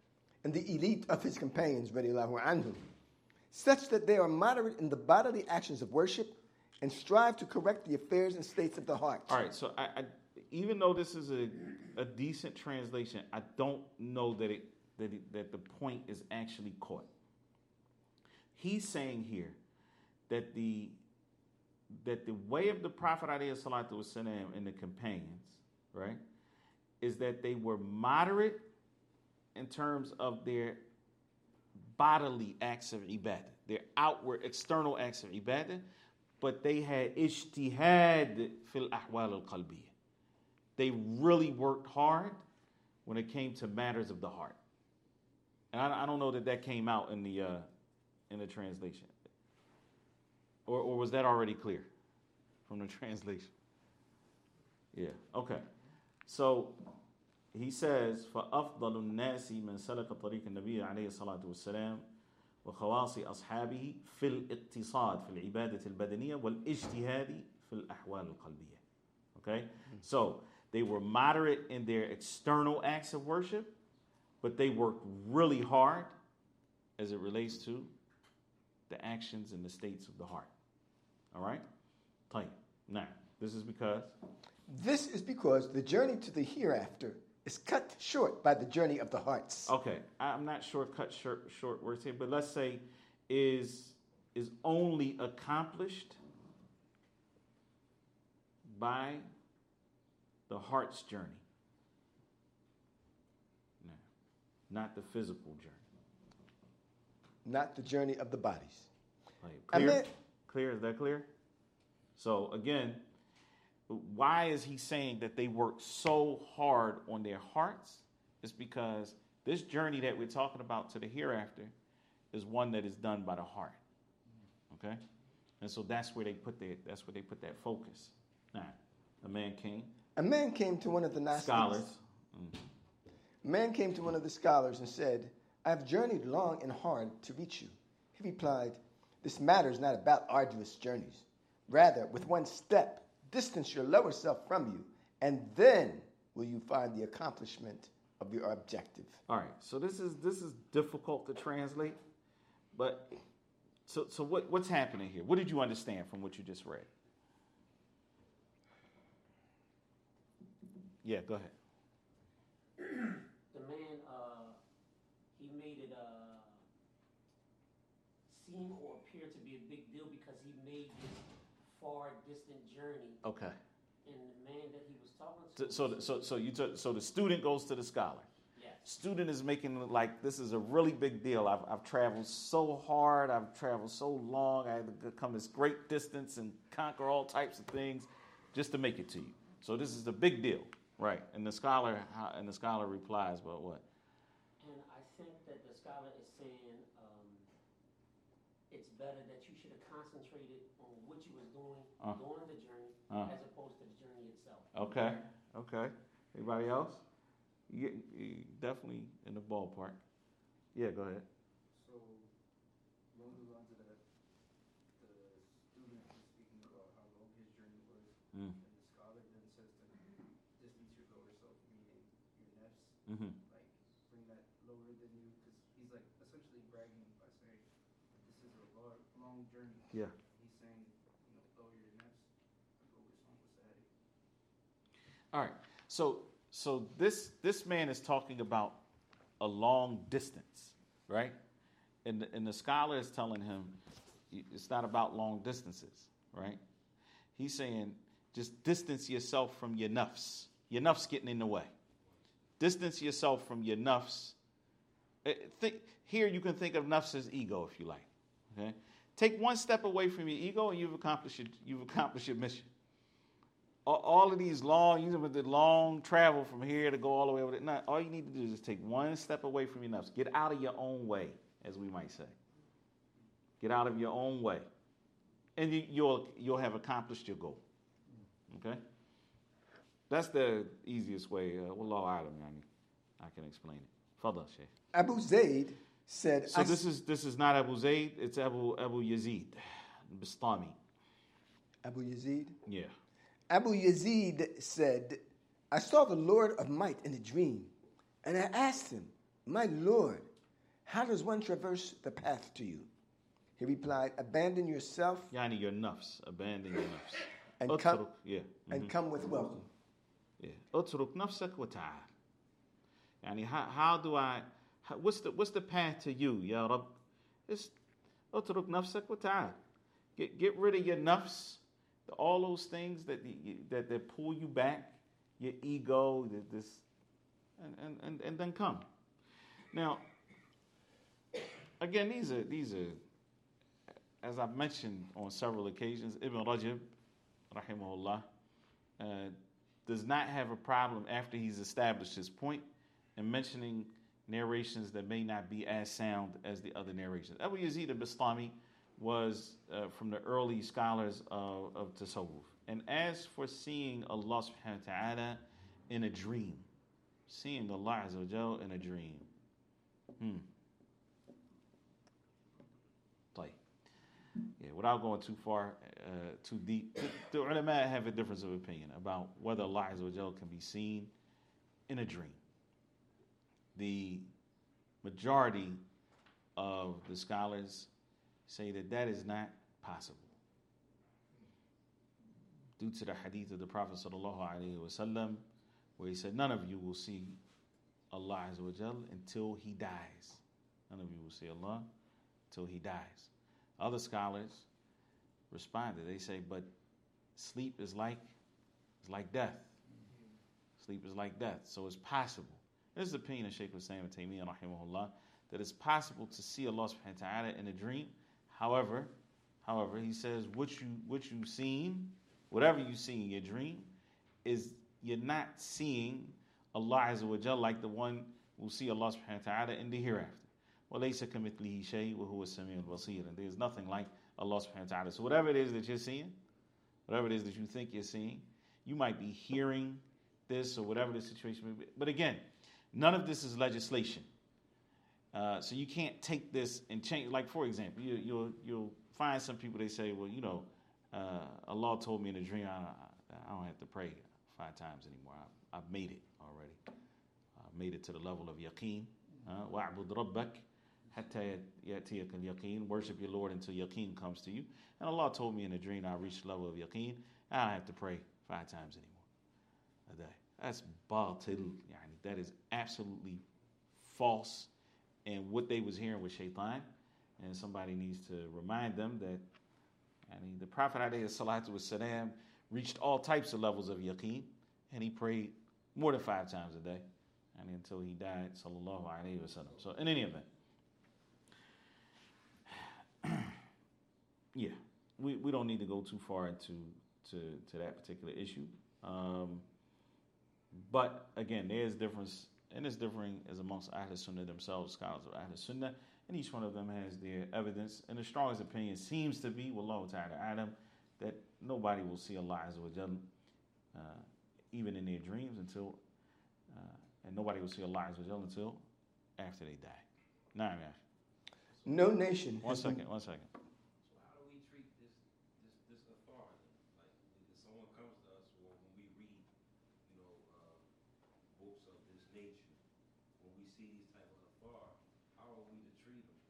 and the elite of his companions, radiallahu anhum, such that they are moderate in the bodily actions of worship and strive to correct the affairs and states of the heart. All right, so I even though this is a decent translation, I don't know that that the point is actually caught. He's saying here that the way of the Prophet ﷺ and the companions, right, is that they were moderate in terms of their bodily acts of ibadah, their outward, external acts of ibadah, but they had ijtihad fil ahwal al-qalbiyah. They really worked hard when it came to matters of the heart. And I don't know that came out in the translation. Or was that already clear from the translation? Yeah, okay. So he says, فَأَفْضَلُ النَّاسِ مَنْ سَلَكَ طَرِيقَ النَّبِيِّ عَلَيْهِ الصَّلَاةُ وَالسَّلَامُ وخواص أصحابه في الاقتصاد في العبادة البدنية والاجتهاد في الأحوال القلبية. Okay? So they were moderate in their external acts of worship, but they worked really hard as it relates to the actions and the states of the heart. All right? Now, this is because the journey to the hereafter is cut short by the journey of the hearts. Okay, I'm not sure cut short words here, but let's say is only accomplished by the heart's journey. No, not the physical journey. Not the journey of the bodies. Clear? Clear? Is that clear? So again, why is he saying that they work so hard on their hearts? It's because this journey that we're talking about to the hereafter is one that is done by the heart. Okay? And so that's where they put that focus. Now, a man came to one of the scholars. A man came to one of the scholars and said, I have journeyed long and hard to reach you. He replied, this matter is not about arduous journeys. Rather, with one step, distance your lower self from you, and then will you find the accomplishment of your objective. All right, so this is difficult to translate, but so what's happening here? What did you understand from what you just read? Yeah, go ahead. The man, he made it seem or appear to be a big deal because he made this far distant journey. Okay. And the man that he was talking to. So the student goes to the scholar. Yes. Student is making it like this is a really big deal. I've traveled so hard. I've traveled so long. I had to come this great distance and conquer all types of things just to make it to you. So this is a big deal, right? And the scholar replies, well, what? And I think that the scholar is saying it's better that you should have concentrated on what you was doing during the journey as opposed to the journey itself. Okay. Anybody else? You definitely in the ballpark. Yeah, go ahead. So, along the lines of that, the student is speaking about how long his journey was, and the scholar then says to him, distance your lower self, meaning your nafs, like bring that lower than you, because he's like essentially bragging by saying, this is a long journey. Yeah. He's saying, lower your nafs and focus on what's ahead of you. All right. So this man is talking about a long distance, right? And the scholar is telling him it's not about long distances, right? He's saying just distance yourself from your nafs. Your nafs getting in the way. Distance yourself from your nafs. Here you can think of nafs as ego if you like. Okay? Take one step away from your ego and you've accomplished your mission. All of these long travel from here to go all the way over there. No, all you need to do is just take one step away from your nafs. Get out of your own way, as we might say. Get out of your own way. And you'll have accomplished your goal. Okay? That's the easiest way. Wallahu a'lam, I can explain it. Fadal, Shaykh. Abu Zayd said... So this is not Abu Zayd, it's Abu Yazid, Bistami. Abu Yazid? Yeah. Abu Yazid said, I saw the Lord of Might in a dream, and I asked him, my Lord, how does one traverse the path to you? He replied, abandon yourself. Yani your nafs. Abandon your nafs. And come, and come with welcome. Yeah. Utruk nafsak wa ta'al. Yani how do I, what's the path to you, Ya Rabb? It's utruk nafsak wa ta'al. Get rid of your nafs, all those things that pull you back, your ego, and then come. Now, again, these are, as I've mentioned on several occasions, Ibn Rajab, rahimahullah, does not have a problem after he's established his point in mentioning narrations that may not be as sound as the other narrations. Abu Yazid al-Bistami was from the early scholars of Tasawwuf. And as for seeing Allah subhanahu wa ta'ala in a dream, seeing Allah Azza wa Jal in a dream. Yeah, without going too far, too deep, the ulama have a difference of opinion about whether Allah Azza wa Jal can be seen in a dream. The majority of the scholars say that is not possible, due to the hadith of the Prophet sallallahu alaihi wasallam, where he said, none of you will see Allah Azza wa Jal until he dies. None of you will see Allah until he dies. Other scholars responded. They say, but sleep is like death. Sleep is like death. So it's possible. This is the opinion of Shaykh al-Islam ibn Taymiyyah rahimahullah, that it's possible to see Allah subhanahu wa ta'ala in a dream. However, he says what you seen, whatever you see in your dream, is you're not seeing Allah Azza wa Jal like the one who will see Allah subhanahu wa ta'ala in the hereafter. وَلَيْسَ كَمِثْلِهِ شَيْءٌ وَهُوَ السَّمِيعُ الْبَصِيرُ. And there's nothing like Allah subhanahu wa ta'ala. So whatever it is that you're seeing, whatever it is that you think you're seeing, you might be hearing this or whatever the situation may be. But again, none of this is legislation. So you can't take this and change. Like, for example, you'll find some people, they say, well, Allah told me in a dream I don't have to pray 5 times anymore. I've made it already. I've made it to the level of yaqeen. وَاعْبُدْ رَبَّكَ حَتَّى يَأْتِيَكَ الْيَقِينُ. Worship your Lord until yaqeen comes to you. And Allah told me in a dream I reached the level of yaqeen. I don't have to pray 5 times anymore a day. That's batil. That is absolutely false. And what they was hearing was shaitan. And somebody needs to remind them that the Prophet alayhi salatu wassalam reached all types of levels of yaqeen, and he prayed more than 5 times a day, until he died, sallallahu alayhi wa sallam. So in any event, yeah, we don't need to go too far into that particular issue. But again, there is difference, and it's differing as amongst Ahl Sunnah themselves, scholars of Ahl Sunnah, and each one of them has their evidence. And the strongest opinion seems to be, wallahu ta'ala alam, that nobody will see Allah Azza wa Jal even in their dreams until, and nobody will see Allah Azza wa Jal until after they die. Nah, man. No nation. One second. So how do we treat this authority? Like, if someone comes to us, or when we read, books of this nature, when we see these type of authority, how are we to treat them?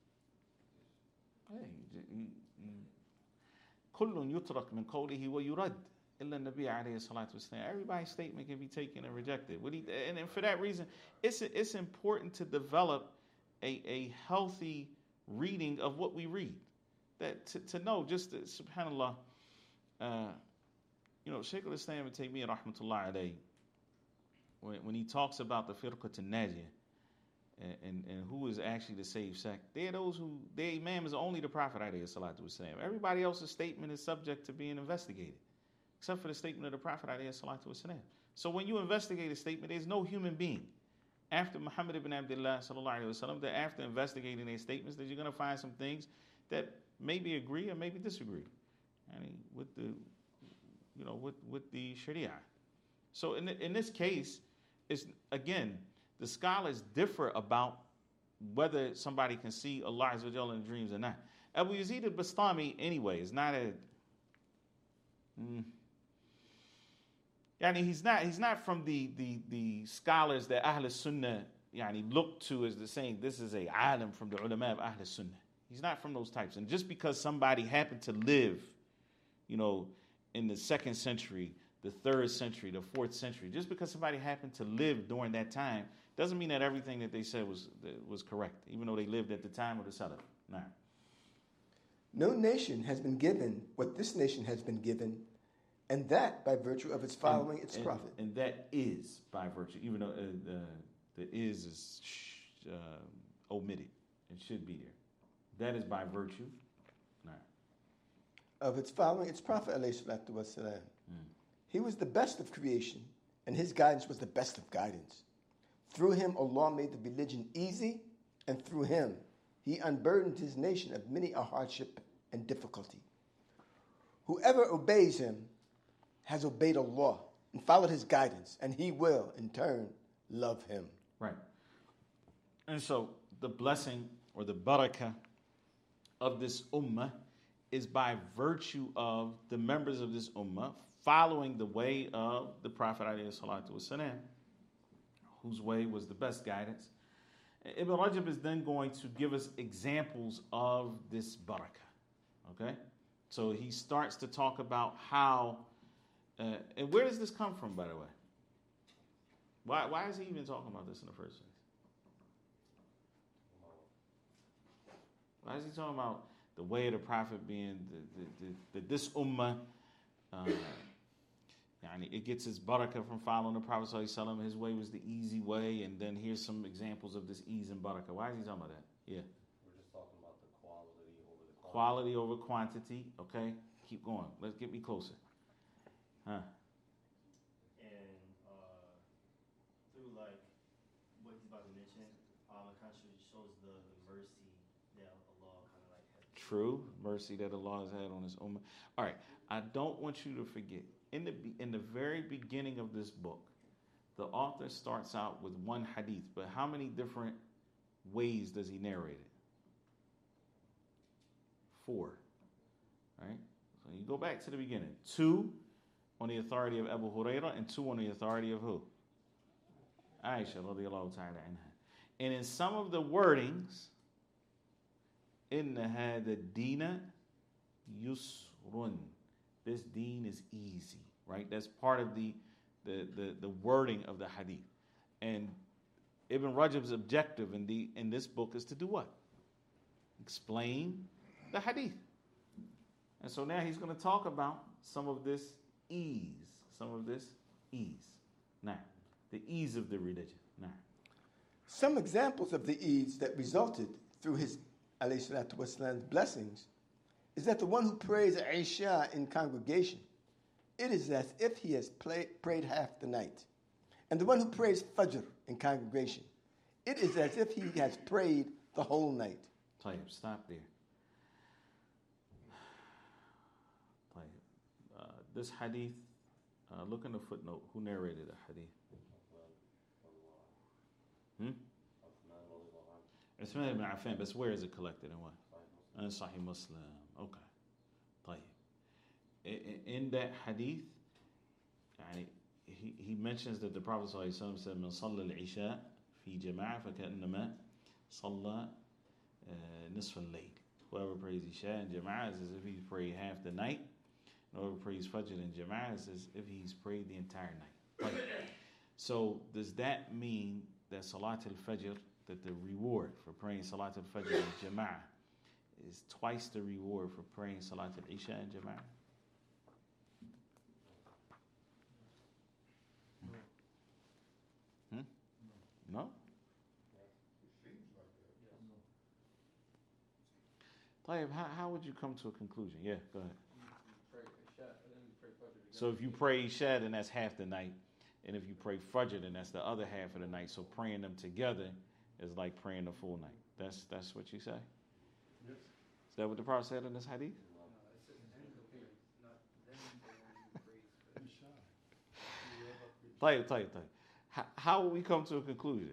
كل يترك من قوله ويرد إلا النبي عليه الصلاة والسلام. Everybody's statement can be taken and rejected. And for that reason, it's important to develop a healthy reading of what we read. That to know, just subhanallah, Shaykh al-Islam ibn Taymiyyah rahmatullah alayhi, when he talks about the firqat al-najiyah and who is actually the saved sect, they're those who, their imam is only the Prophet alayhi salatu wasalam. Everybody else's statement is subject to being investigated, except for the statement of the Prophet alayhi salatu wasalam. So when you investigate a statement, there's no human being after Muhammad ibn Abdullah sallallahu alaihi wasallam that after investigating their statements that you're going to find some things that maybe agree or maybe disagree, with the with the Sharia. So in this case, it's again, the scholars differ about whether somebody can see Allah Azza wa Jalla in dreams or not. Abu Yazid al-Bistami, anyway, is not he's not from the scholars that Ahl Sunnah looked to as the saying, this is a alim from the ulama of Ahl Sunnah. He's not from those types. And just because somebody happened to live, in the 2nd century, the 3rd century, the 4th century, just because somebody happened to live during that time, doesn't mean that everything that they said was correct, even though they lived at the time of the Salaf. Nah. No nation has been given what this nation has been given, and that by virtue of its following its prophet. And that is by virtue, even though the is omitted. It should be there. That is by virtue. Nah. Of its following its prophet, alayhi salatu wasalam. He was the best of creation, and his guidance was the best of guidance. Through him, Allah made the religion easy, and through him, he unburdened his nation of many a hardship and difficulty. Whoever obeys him has obeyed Allah and followed his guidance, and he will, in turn, love him. Right. And so the blessing or the barakah of this ummah is by virtue of the members of this ummah following the way of the Prophet ﷺ, whose way was the best guidance. Ibn Rajab is then going to give us examples of this barakah. Okay? So he starts to talk about how, and where does this come from, by the way? Why is he even talking about this in the first place? Why is he talking about the way of the Prophet being this ummah, it gets its barakah from following the Prophet ﷺ. His way was the easy way, and then here's some examples of this ease and barakah. Why is he talking about that? Yeah. We're just talking about the quality over the quantity. Quality over quantity. Okay, keep going. Let's get me closer. Huh? And through like what he's about to mention, it kind of shows the mercy that Allah kind of like has. True mercy that Allah has had on His ummah. All right, I don't want you to forget. In the very beginning of this book, the author starts out with one hadith, but how many different ways does he narrate it? 4. Right? So you go back to the beginning. 2 on the authority of Abu Hurairah and 2 on the authority of who? Aisha radiallahu ta'ala anha. And in some of the wordings, inna hada deena yusrun. This deen is easy, right? That's part of the wording of the hadith. And Ibn Rajab's objective in this book is to do what? Explain the hadith. And so now he's going to talk about some of this ease. Now, the ease of the religion. Now, some examples of the ease that resulted through his alayhi salatu wasalam's blessings is that the one who prays Isha in congregation, it is as if he has prayed half the night. And the one who prays Fajr in congregation, it is as if he has prayed the whole night. Tayyib, stop there. This hadith, look in the footnote. Who narrated the hadith? Uthman ibn Affan, but where is it collected and what? In Sahih Muslim. Okay. طيب. In that hadith, he mentions that the Prophet ﷺ said, "Man صلى العشاء في جماعة فكأنما صلى نصف الليل." Whoever prays Isha in Jama'ah is as if he's prayed half the night. And whoever prays Fajr in Jama'ah is as if he's prayed the entire night. So does that mean that Salat al-Fajr, that the reward for praying Salat al-Fajr in Jama'ah is twice the reward for praying Salat al-Isha in Jama'ah? No? Tayyib, how would you come to a conclusion? Yeah, go ahead. So if you pray Isha, then that's half the night. And if you pray Fajr, then that's the other half of the night. So praying them together is like praying the full night. That's what you say? Yes. Is that what the Prophet said in this hadith? Tayyib. How will we come to a conclusion?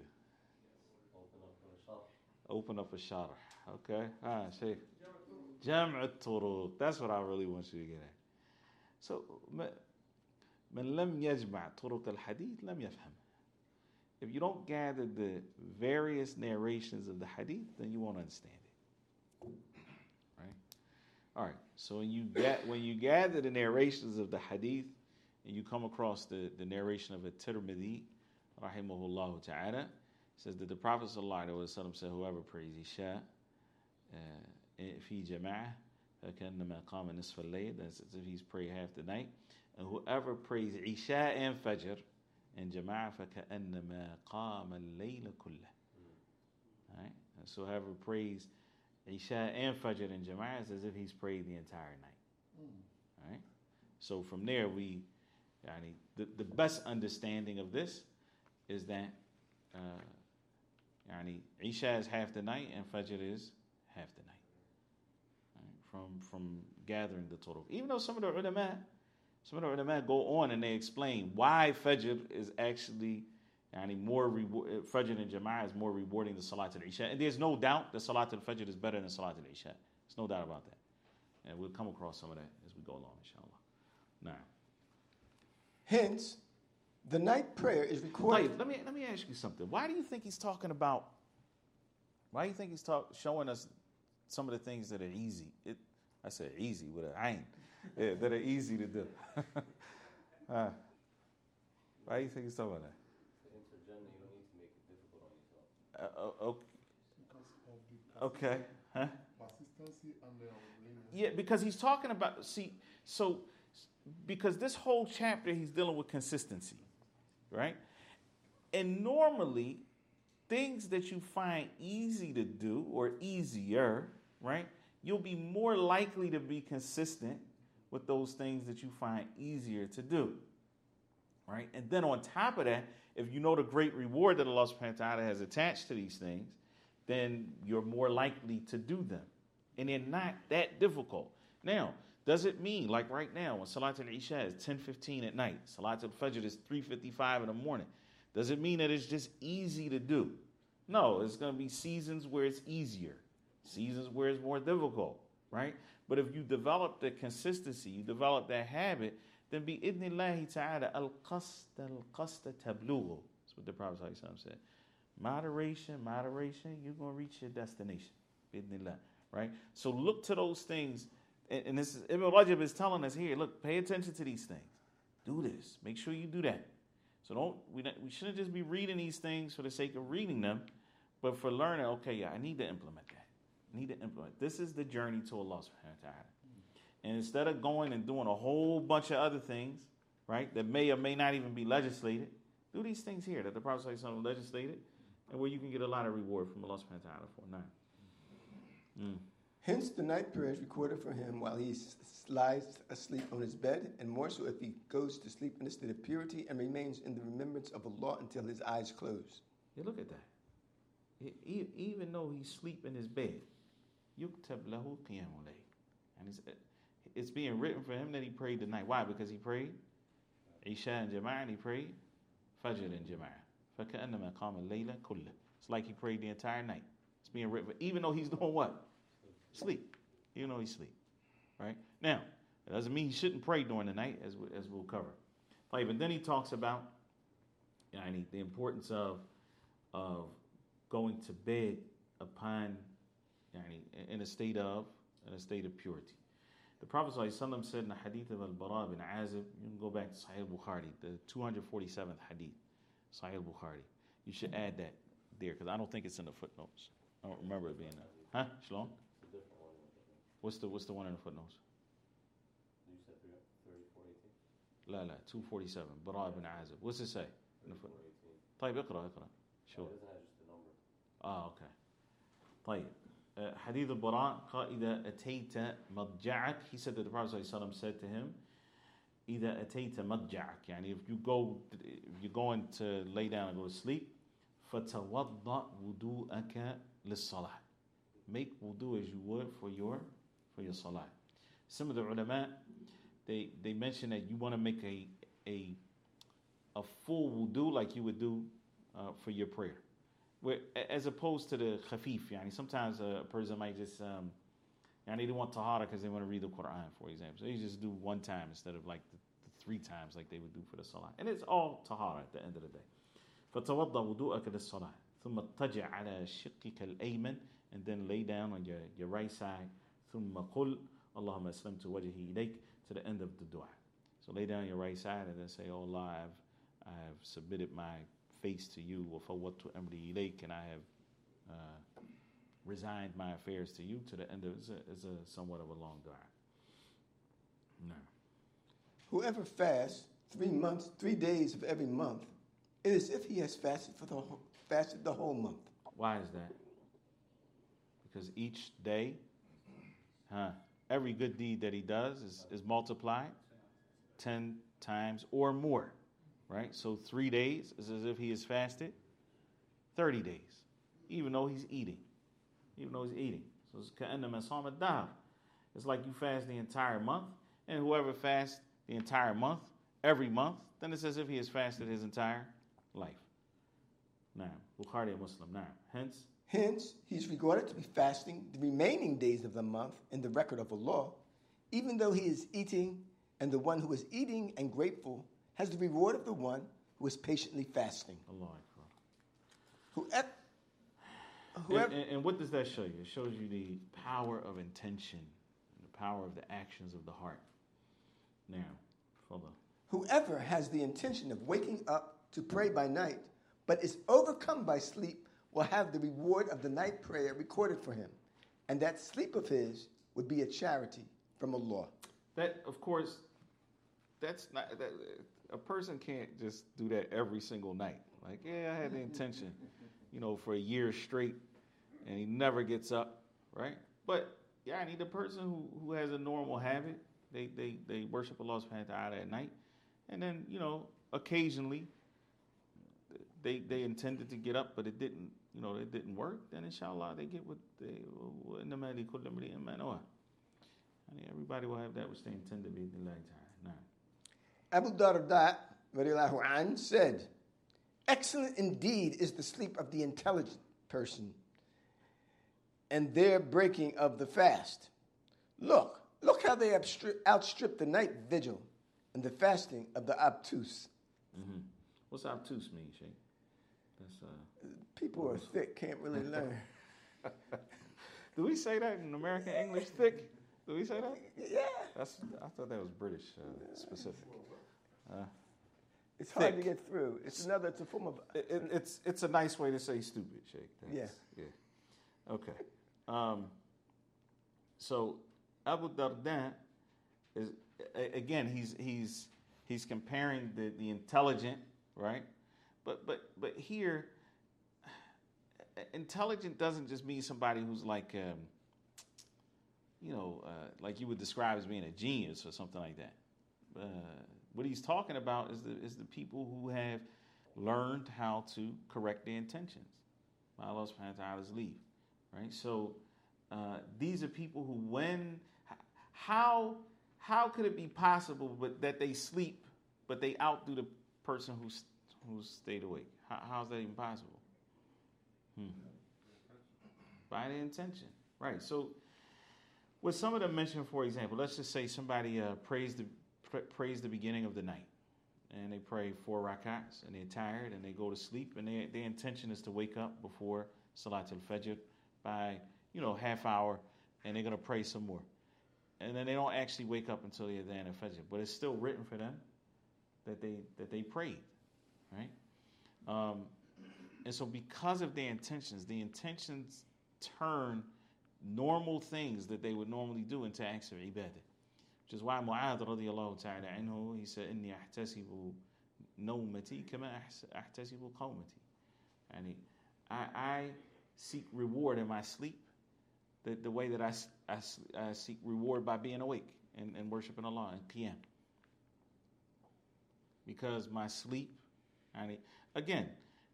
Open up a sharh. Okay? Shaykh. Jam'at turuq. That's what I really want you to get at. So, من لم يجمع طرق الحديث لم يفهم. if you don't gather the various narrations of the hadith, then you won't understand it. Right? All right. So when you gather the narrations of the hadith, and you come across the narration of At-Tirmidhi, rahimahullah ta'ala, says that the Prophet sallallahu alaihi wasallam said, whoever prays Isha fi jama'ah, فَكَأَنَّمَا قَامَ نِصْفَ اللَّيْلِ, that's as if he's prayed half the night. And whoever prays Isha and Fajr in jama'ah, فَكَأَنَّمَا قَامَ اللَّيْلَ كُلَّهُ. Right? And so whoever prays Isha and Fajr in jama'ah is as if he's prayed the entire night. Right? So from there the best understanding of this is that Isha is half the night and Fajr is half the night. Right? From gathering the total. Even though some of the ulama go on and they explain why Fajr is actually Fajr and Jama'ah is more rewarding than Salat al-Isha. And there's no doubt that Salat al-Fajr is better than Salat al-Isha. There's no doubt about that. And we'll come across some of that as we go along, inshallah. Now. Hence, the night prayer is recorded. Let me ask you something. Why do you think he's showing us some of the things that are easy? I said easy with an ayn. Yeah, that are easy to do. Why do you think he's talking about that? To enter Jannah, you don't need to make it difficult on yourself. Okay. Huh? Consistency and yeah, because he's talking about, because this whole chapter he's dealing with consistency, right? And normally, things that you find easy to do or easier, right? You'll be more likely to be consistent with those things that you find easier to do, right? And then on top of that, if you know the great reward that Allah subhanahu wa ta'ala has attached to these things, then you're more likely to do them. And they're not that difficult. Now, does it mean, like right now, when Salat al-Isha is 10:15 at night, Salat al-Fajr is 3:55 in the morning, does it mean that it's just easy to do? No, it's going to be seasons where it's easier, seasons where it's more difficult, right? But if you develop the consistency, you develop that habit, then bi-idhnillahi ta'ala, al-qasta tablughu. That's what the Prophet said. Moderation, you're going to reach your destination. Bi-idhnillah, right? So look to those things. And this is, Ibn Rajab is telling us here, look, pay attention to these things. Do this. Make sure you do that. So we shouldn't just be reading these things for the sake of reading them, but for learning, okay, yeah, I need to implement that. I need to implement. This is the journey to Allah subhanahu wa ta'ala. And instead of going and doing a whole bunch of other things, right, that may or may not even be legislated, do these things here that the Prophet legislated and where you can get a lot of reward from Allah subhanahu wa ta'ala for. Hence, the night prayer is recorded for him while he lies asleep on his bed, and more so if he goes to sleep in a state of purity and remains in the remembrance of Allah until his eyes close. Yeah, look at that. Even though he's asleep in his bed, yuktab lahu qiyamul layl, and it's being written for him that he prayed the night. Why? Because he prayed Isha and Jama'ah, and he prayed Fajr and Jama'ah. فَكَأَنَّمَا قَامَ اللَّيْلَ كُلَّهُ. It's like he prayed the entire night. It's being written for, even though he's doing what? Sleep. Even though he's asleep. Right? Now, it doesn't mean he shouldn't pray during the night, as we'll cover. But then he talks about the importance of going to bed upon in a state of purity. The Prophet ﷺ said in the hadith of Al-Bara bin Azib, you can go back to Sahih Bukhari, the 247th hadith, Sahih Bukhari. You should add that there, because I don't think it's in the footnotes. I don't remember it being there. Huh, Shalom? What's the one in the footnotes? You said 3418? La, 247, Bara bin Azib. What's it say in the footnote? طيب اقرأ. Sure. It doesn't have just the number. Okay. طيب. Hadith al-Bara, إذا أتيت مضجعك, he said that the Prophet ﷺ said to him, إذا أتيت مضجعك, if you're going to lay down and go to sleep, فتوضأ وضوءك للصلاة. Make wudu as you would for your salah. Some of the ulama, they mention that you want to make a full wudu like you would do for your prayer. Where, as opposed to the khafif, sometimes a person might just, they don't want tahara because they want to read the Quran, for example. So you just do one time instead of like the 3 times like they would do for the salah. And it's all tahara at the end of the day. فَتَوَضَّ وُضُوءَكَ لِلصَّلَاةِ ثُمَّ اضْطَجِعْ عَلَى شِقِّكَ الْأَيْمَنِ, and then lay down on your right side. ثُمَّ قُلْ اللَّهُمَّ أَسْلَمْتُ وَجْهِي إِلَيْكَ, to the end of the dua. So lay down on your right side and then say, oh Allah, I've submitted my face to you, وَفَوَّضْتُ أَمْرِي إِلَيْكَ, and I have resigned my affairs to you, to the end of it. It's a somewhat of a long dua. No. Whoever fasts 3 days of every month, it is if he has fasted the whole month. Why is that? Because each day, every good deed that he does is multiplied 10 times or more, right? So 3 days is as if he has fasted 30 days, even though he's eating. So it's كَأَنَّمَا صَامَ الدَّهْرَ. It's like you fast the entire month, and whoever fasts the entire month, every month, then it's as if he has fasted his entire life. Now, Bukhari and Muslim. Now, Hence, he's regarded to be fasting the remaining days of the month in the record of Allah, even though he is eating, and the one who is eating and grateful has the reward of the one who is patiently fasting. Allah Akbar. And what does that show you? It shows you the power of intention, the power of the actions of the heart. Now, follow. Whoever has the intention of waking up to pray by night, but is overcome by sleep, will have the reward of the night prayer recorded for him. And that sleep of his would be a charity from Allah. That, of course, that's not, that, a person can't just do that every single night. Like, yeah, I had the intention, for a year straight, and he never gets up, right? But, yeah, I need a person who has a normal habit. They worship Allah subhanahu wa ta'ala at night. And then, occasionally, they intended to get up, but it didn't work, then inshallah they get what they, everybody will have that which they intend to be. Abu Darda radiallahu anh said, excellent indeed is the sleep of the intelligent person and their breaking of the fast. Look how they outstrip the night vigil and the fasting of the obtuse. Mm-hmm. What's obtuse mean, Sheikh? People who are thick can't really learn. Do we say that in American English, thick? Do we say that? Yeah. I thought that was British specific. It's hard to get through. It's a form of... It's a nice way to say stupid, Sheikh. Yeah. Okay. So Abu Darda is, again, he's comparing the intelligent, right? But here, intelligent doesn't just mean somebody who's like, like you would describe as being a genius or something like that. What he's talking about is the people who have learned how to correct their intentions by Allah subhanahu wa ta'ala's leave, right? So these are people who, how could it be possible that they sleep, but they outdo the person who stayed awake? How's that even possible? By the intention, right? So, with some of them mentioned, for example, let's just say somebody prays the beginning of the night, and they pray 4 rakats, and they're tired, and they go to sleep, and their intention is to wake up before Salatul Fajr by half hour, and they're gonna pray some more, and then they don't actually wake up until the Adhan of Fajr, but it's still written for them that they prayed. Right? And so because of their intentions, the intentions turn normal things that they would normally do into acts of ibadah. Which is why Mu'adh radiyallahu ta'ala anhu, he said, Inni ahtasibu nawmati kama ahtasibu qawmati. And I seek reward in my sleep the way that I seek reward by being awake and worshiping Allah and qiyam. Because my sleep, again,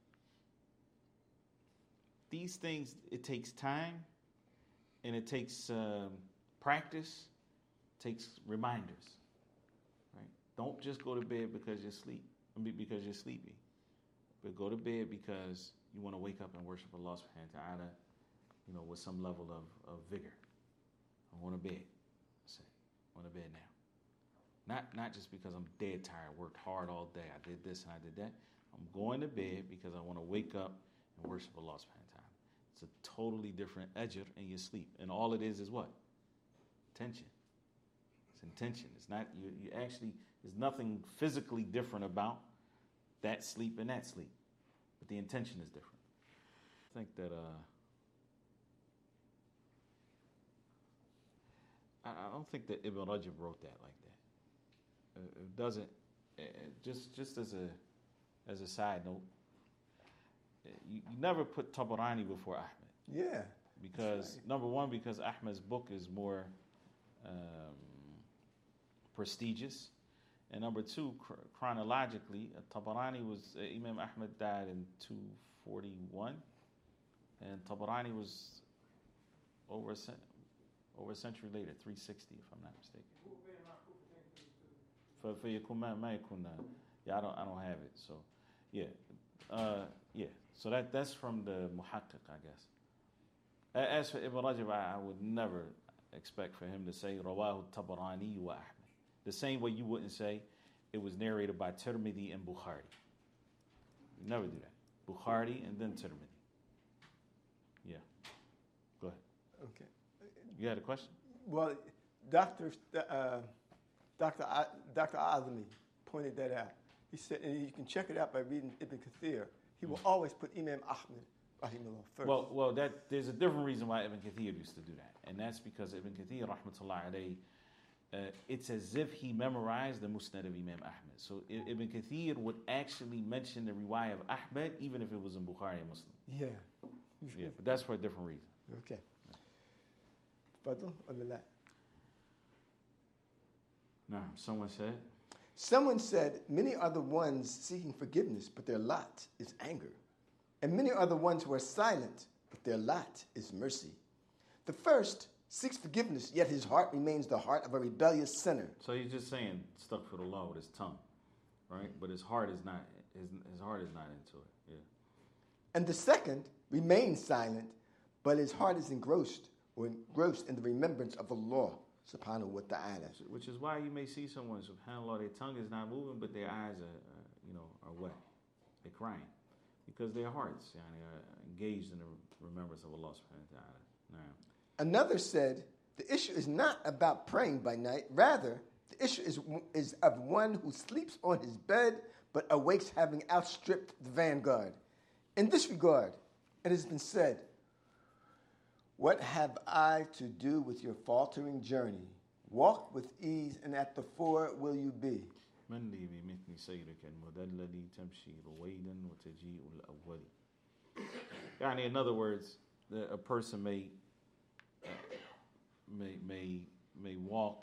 these things, it takes time and it takes practice, takes reminders. Right? Don't just go to bed because you're sleepy, but go to bed because you want to wake up and worship Allah subhanahu wa ta'ala, with some level of vigor. I want to bed. I want to bed now. Not just because I'm dead tired, worked hard all day, I did this and I did that. I'm going to bed because I want to wake up and worship Allah subhanahu wa ta'ala. It's a totally different ajr in your sleep. And all it is what? Intention. It's intention. It's not, you actually, there's nothing physically different about that sleep and that sleep. But the intention is different. I think that, I don't think that Ibn Rajab wrote that like that. It doesn't, just as a side note, you never put Tabarani before Ahmed. Yeah. Because, right. Number one, because Ahmed's book is more prestigious. And number two, chronologically, Tabarani was, Imam Ahmed died in 241. And Tabarani was over a century later, 360, if I'm not mistaken. Yeah, I don't have it. So, yeah. So that's from the Muhaqqiq, I guess. As for Ibn Rajab, I would never expect for him to say Rawahu Tabarani wa Ahmed. The same way you wouldn't say it was narrated by Tirmidhi and Bukhari. You never do that. Bukhari and then Tirmidhi. Yeah. Go ahead. Okay. You had a question? Well, Dr. Azmi pointed that out. He said, and you can check it out by reading Ibn Kathir. He will always put Imam Ahmed rahimahullah first. Well, there's a different reason why Ibn Kathir used to do that, and that's because Ibn Kathir rahmatullah alayhi, it's as if he memorized the Musnad of Imam Ahmed. So Ibn Kathir would actually mention the riwayah of Ahmed even if it was in Bukhari and Muslim. Yeah. But that's for a different reason. Okay. Fadl, Allah. No, someone said? Someone said, many are the ones seeking forgiveness, but their lot is anger. And many are the ones who are silent, but their lot is mercy. The first seeks forgiveness, yet his heart remains the heart of a rebellious sinner. So he's just saying stuck for the law with his tongue, right? But his heart is not. His heart is not into it. Yeah. And the second remains silent, but his heart is engrossed in the remembrance of Allah subhanahu wa ta'ala. Which is why you may see someone, subhanAllah, their tongue is not moving, but their eyes are wet. They're crying because their hearts are engaged in the remembrance of Allah subhanahu wa ta'ala. Nah. Another said, the issue is not about praying by night. Rather, the issue is of one who sleeps on his bed but awakes having outstripped the vanguard. In this regard, it has been said, what have I to do with your faltering journey? Walk with ease, and at the fore will you be. In other words, a person may walk.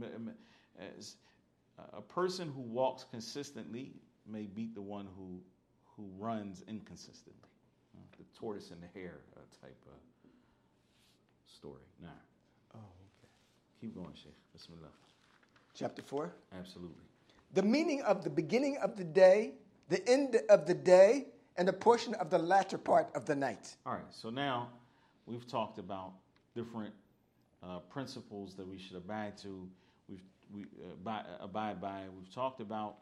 A person who walks consistently may beat the one who runs inconsistently. The tortoise and the hare type story. Now, okay. Keep going, Sheikh. Bismillah. Chapter 4? Absolutely. The meaning of the beginning of the day, the end of the day, and a portion of the latter part of the night. All right. So now we've talked about different principles that we should abide to. Abide by. We've talked about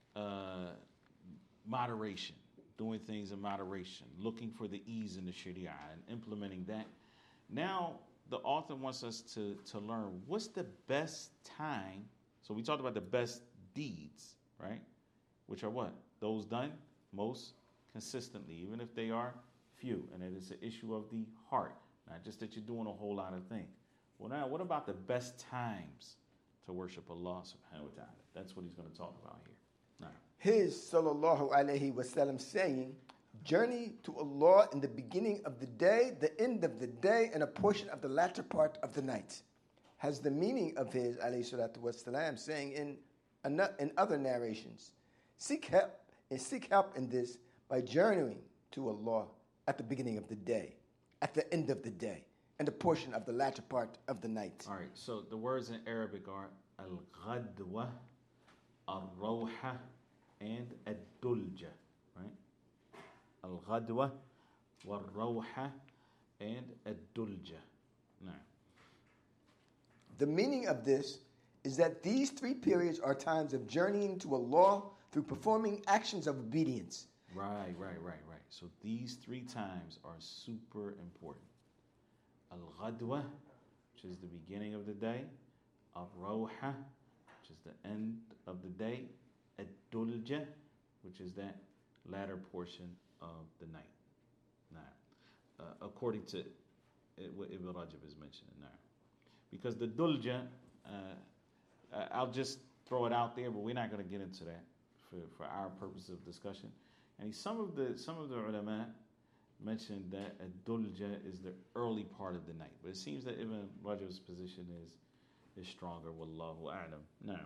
moderation, doing things in moderation, looking for the ease in the Sharia and implementing that. Now, the author wants us to learn what's the best time. So we talked about the best deeds, right? Which are what? Those done most consistently, even if they are few. And it is an issue of the heart, not just that you're doing a whole lot of things. Well, now, what about the best times to worship Allah subhanahu wa ta'ala? That's what he's going to talk about here. Now, his sallallahu alayhi wasallam saying, journey to Allah in the beginning of the day, the end of the day, and a portion of the latter part of the night. Has the meaning of his alayhi salatu wasalam saying in other narrations, seek help in this by journeying to Allah at the beginning of the day, at the end of the day, and a portion of the latter part of the night. All right, so the words in Arabic are al-ghadwa, al-rawha, and ad-dulja, right? Al-ghadwa, wal-rawha, and ad-dulja. Now, the meaning of this is that these 3 periods are times of journeying to Allah through performing actions of obedience. Right. So these 3 times are super important. Al-Ghadwa, which is the beginning of the day. Al-Rawha, which is the end of the day. Ad-Dulja, which is that latter portion of the night. Now, according to what Ibn Rajab is mentioning now. Because the Dulja, I'll just throw it out there, but we're not going to get into that for our purpose of discussion. And some of the ulama mentioned that Ad-Dulja is the early part of the night. But it seems that Ibn Rajab's position is stronger. Wallahu a'lam. Now,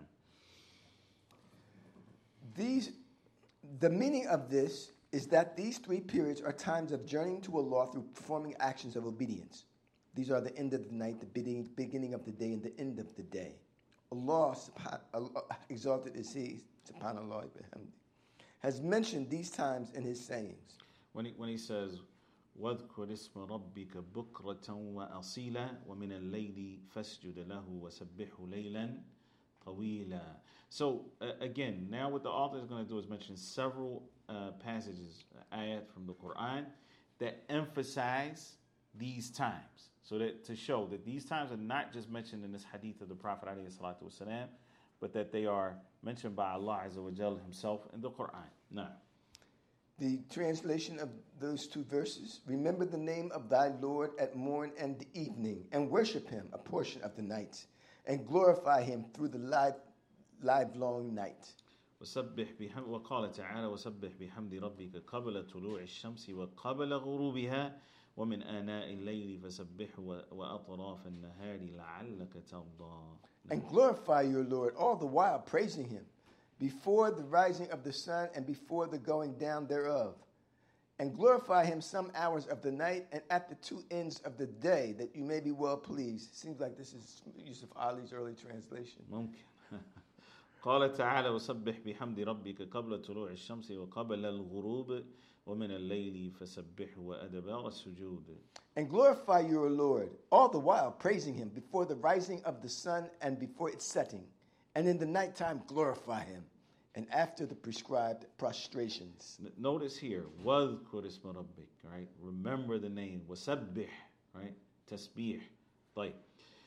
the meaning of this is that these 3 periods are times of journeying to Allah through performing actions of obedience. These are the end of the night, the beginning of the day, and the end of the day. Allah, exalted is He, subhanallah, has mentioned these times in His sayings. When he says, وَاذْكُرِ اسْمَ رَبِّكَ بُكْرَةً وَأَصِيلًا وَمِنَ اللَّيْلِ فَاسْجُدْ لَهُ وَسَبِّحْهُ لَيْلًا طَوِيلًا. So again, now what the author is going to do is mention several passages, ayat from the Quran that emphasize these times. So that to show that these times are not just mentioned in this hadith of the Prophet ﷺ, but that they are mentioned by Allah Azza wa Jalla Himself in the Quran. Now, the translation of those 2 verses: remember the name of thy Lord at morn and evening, and worship Him a portion of the night, and glorify Him through the livelong night. وقال تعالى وسبح بحمد ربك قبل طلوع الشمس وقبل غروبها ومن آناء الليل فسبح وأطراف النهار لعلك ترضى. And glorify your Lord all the while praising Him before the rising of the sun and before the going down thereof. And glorify Him some hours of the night and at the 2 ends of the day, that you may be well pleased. Seems like this is Yusuf Ali's early translation. قال تعالى وسبح بحمد ربك قبل طلوع الشمس وقبل الغروب ومن الليل فسبح وأدبار السجود. And glorify your Lord all the while praising Him before the rising of the sun and before its setting, and in the nighttime glorify Him, and after the prescribed prostrations. Notice here, وَاذْكُرِ اسْمَ رَبِّكَ, right? Remember the name. وَسَبِّح, right? تسبيح. طيب.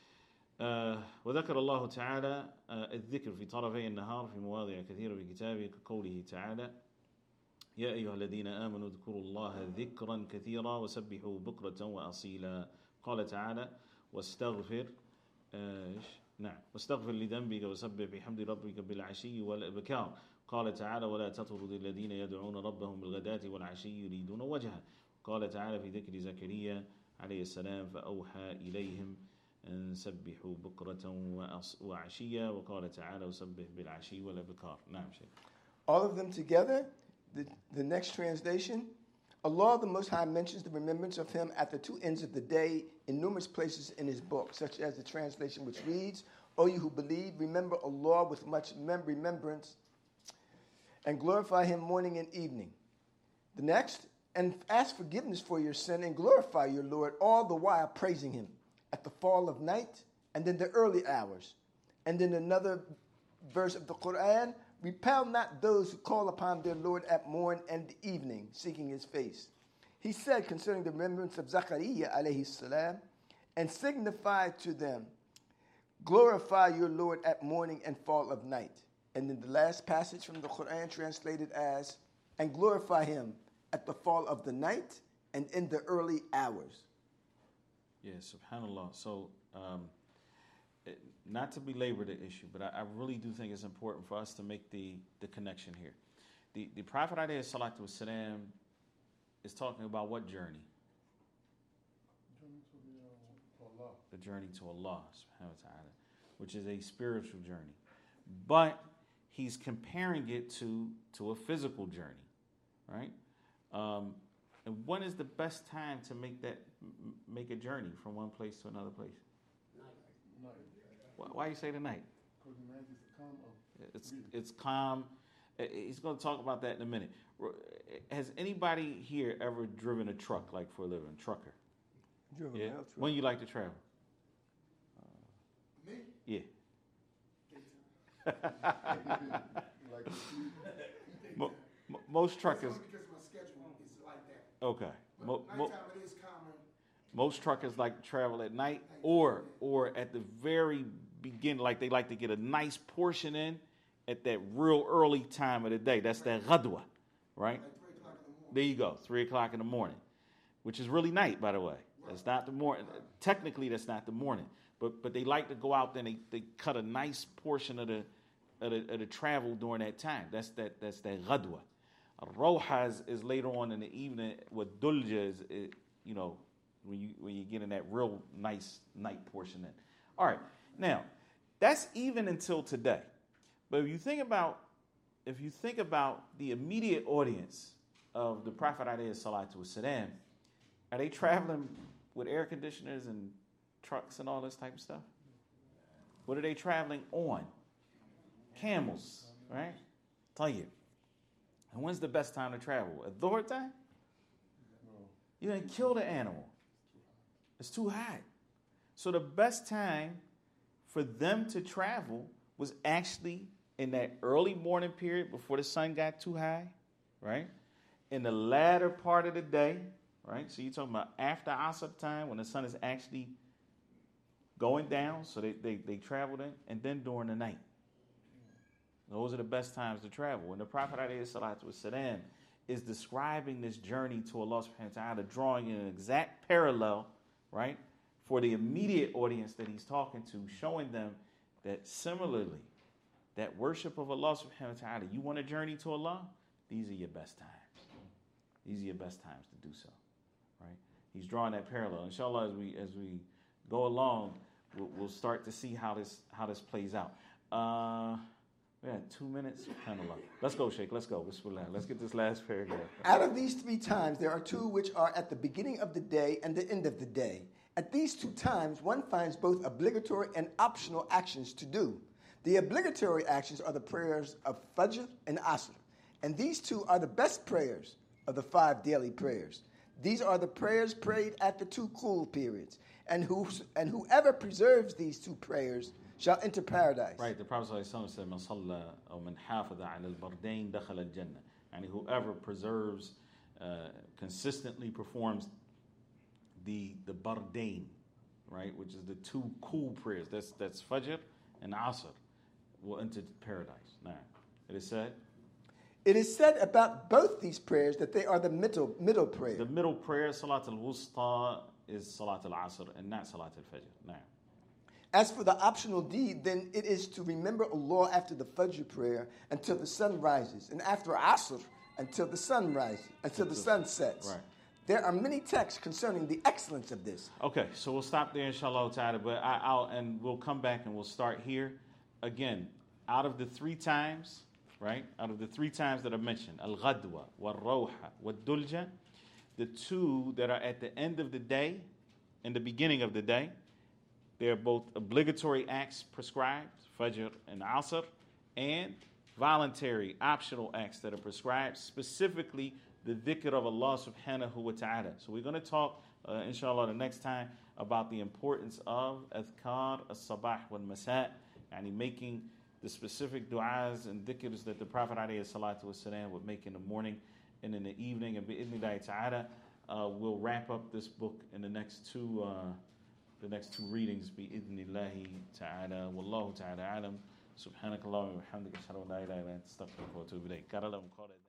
وذكر الله تعالى الذكر في طرفي النهار في مواضع كثيرة في كتابه كقوله تعالى يا أيها الذين آمنوا اذكروا الله ذكرا كثيرا وسبحوا بكرة وأصيلا. قال تعالى واستغفر واستغفر لذنبك وسبح بحمد ربك بالعشي والإبكار. قال تعالى ولا تطرد الذين يدعون ربهم بالغداة والعشي يريدون وجهه. قال تعالى في ذكر زكريا عليه السلام فأوحى إليهم أن سبحوا بكرة وعشيا. وقال تعالى وسبح بالعشي والإبكار. نعم شيخ. All of them together, the next translation, Allah the Most High mentions the remembrance of Him at the 2 ends of the day in numerous places in His book, such as the translation which reads, O you who believe, remember Allah with much remembrance and glorify Him morning and evening. The next, and ask forgiveness for your sin and glorify your Lord all the while praising Him at the fall of night and in the early hours. And in another verse of the Quran, repel not those who call upon their Lord at morn and evening, seeking His face. He said concerning the remembrance of Zachariah alayhi salam, and signify to them, glorify your Lord at morning and fall of night. And in the last passage from the Quran translated as, and glorify Him at the fall of the night and in the early hours. Yes, subhanAllah. So, not to belabor the issue, but I really do think it's important for us to make the connection here. The Prophet alayhi salatu wasalam is talking about what journey? The journey to Allah subhanahu wa ta'ala, which is a spiritual journey. But he's comparing it to a physical journey, right? And when is the best time to make a journey from one place to another place? Night. Why you say the night? Because the night is calm. It's calm. He's going to talk about that in a minute. Has anybody here ever driven a truck, like for a living, trucker? Driven yeah. a truck. When you like to travel? Me? Yeah. Most truckers. Because my schedule is like that. Okay. Nighttime it is common. Most truckers like to travel at night or at the very beginning, like they like to get a nice portion in at that real early time of the day. That's that ghadwa, right? Like 3 o'clock in the morning. There you go, 3 o'clock in the morning, which is really night, by the way. That's not the morning. Technically, that's not the morning, but they like to go out there and they cut a nice portion of the travel during that time. That's that ghadwa. Roha is later on in the evening. What dulja is, you know, when you get in that real nice night portion in. All right, now that's even until today. But if you think about the immediate audience of the Prophet alayhi salatu wasalam, are they traveling with air conditioners and trucks and all this type of stuff? What are they traveling on? Camels, right? Tayyib. And when's the best time to travel? At dhuhr time? You didn't kill the animal. It's too hot. So the best time for them to travel was actually in that early morning period before the sun got too high, right? In the latter part of the day, right? So you're talking about after Asr time when the sun is actually going down, so they traveled in, and then during the night. Those are the best times to travel. And the Prophet ﷺ is describing this journey to Allah subhanahu wa ta'ala, drawing an exact parallel, right, for the immediate audience that he's talking to, showing them that similarly, that worship of Allah subhanahu wa ta'ala, you want a journey to Allah? These are your best times. These are your best times to do so, right? He's drawing that parallel. Inshallah, as we go along, we'll start to see how this plays out. We had 2 minutes. Let's go, Sheikh. Let's go. Let's get this last paragraph. Out of these 3 times, there are 2 which are at the beginning of the day and the end of the day. At these 2 times, one finds both obligatory and optional actions to do. The obligatory actions are the prayers of Fajr and Asr, and these 2 are the best prayers of the 5 daily prayers. These are the prayers prayed at the 2 cool periods, and whoever preserves these 2 prayers shall enter paradise. Right, the Prophet ﷺ said, "Man salla aw man hafadha ala al-bardain dakhala al-jannah." And whoever preserves, consistently performs the bardain, right, which is the 2 cool prayers. That's Fajr and Asr, will enter paradise. Now, it is said. It is said about both these prayers that they are the middle prayer. The middle prayer, Salat al-Wusta, is Salat al-Asr and not Salat al-Fajr. Now. As for the optional deed, then it is to remember Allah after the Fajr prayer until the sun rises, and after Asr until the sun sets. Right. There are many texts concerning the excellence of this. Okay, so we'll stop there, inshallah ta'ala, but and we'll come back and we'll start here. Again, out of the 3 times, right? Out of the 3 times that I mentioned, al-ghadwa, wal-rawha, wal-dulja, the 2 that are at the end of the day and the beginning of the day, they're both obligatory acts prescribed, Fajr and Asr, and voluntary, optional acts that are prescribed, specifically the dhikr of Allah subhanahu wa ta'ala. So we're going to talk, inshallah, the next time about the importance of adhkar as-sabah wal-masa', and making the specific du'as and dhikrs that the Prophet ﷺ would make in the morning and in the evening. And bi'idhnillahi ta'ala, we'll wrap up this book in the next 2 readings bi'idhnillahi ta'ala. Wallahu ta'ala alam. Subhanakallahumma wa bihamdika ashhadu an la ilaha illa anta astaghfiruka wa atubu ilayk.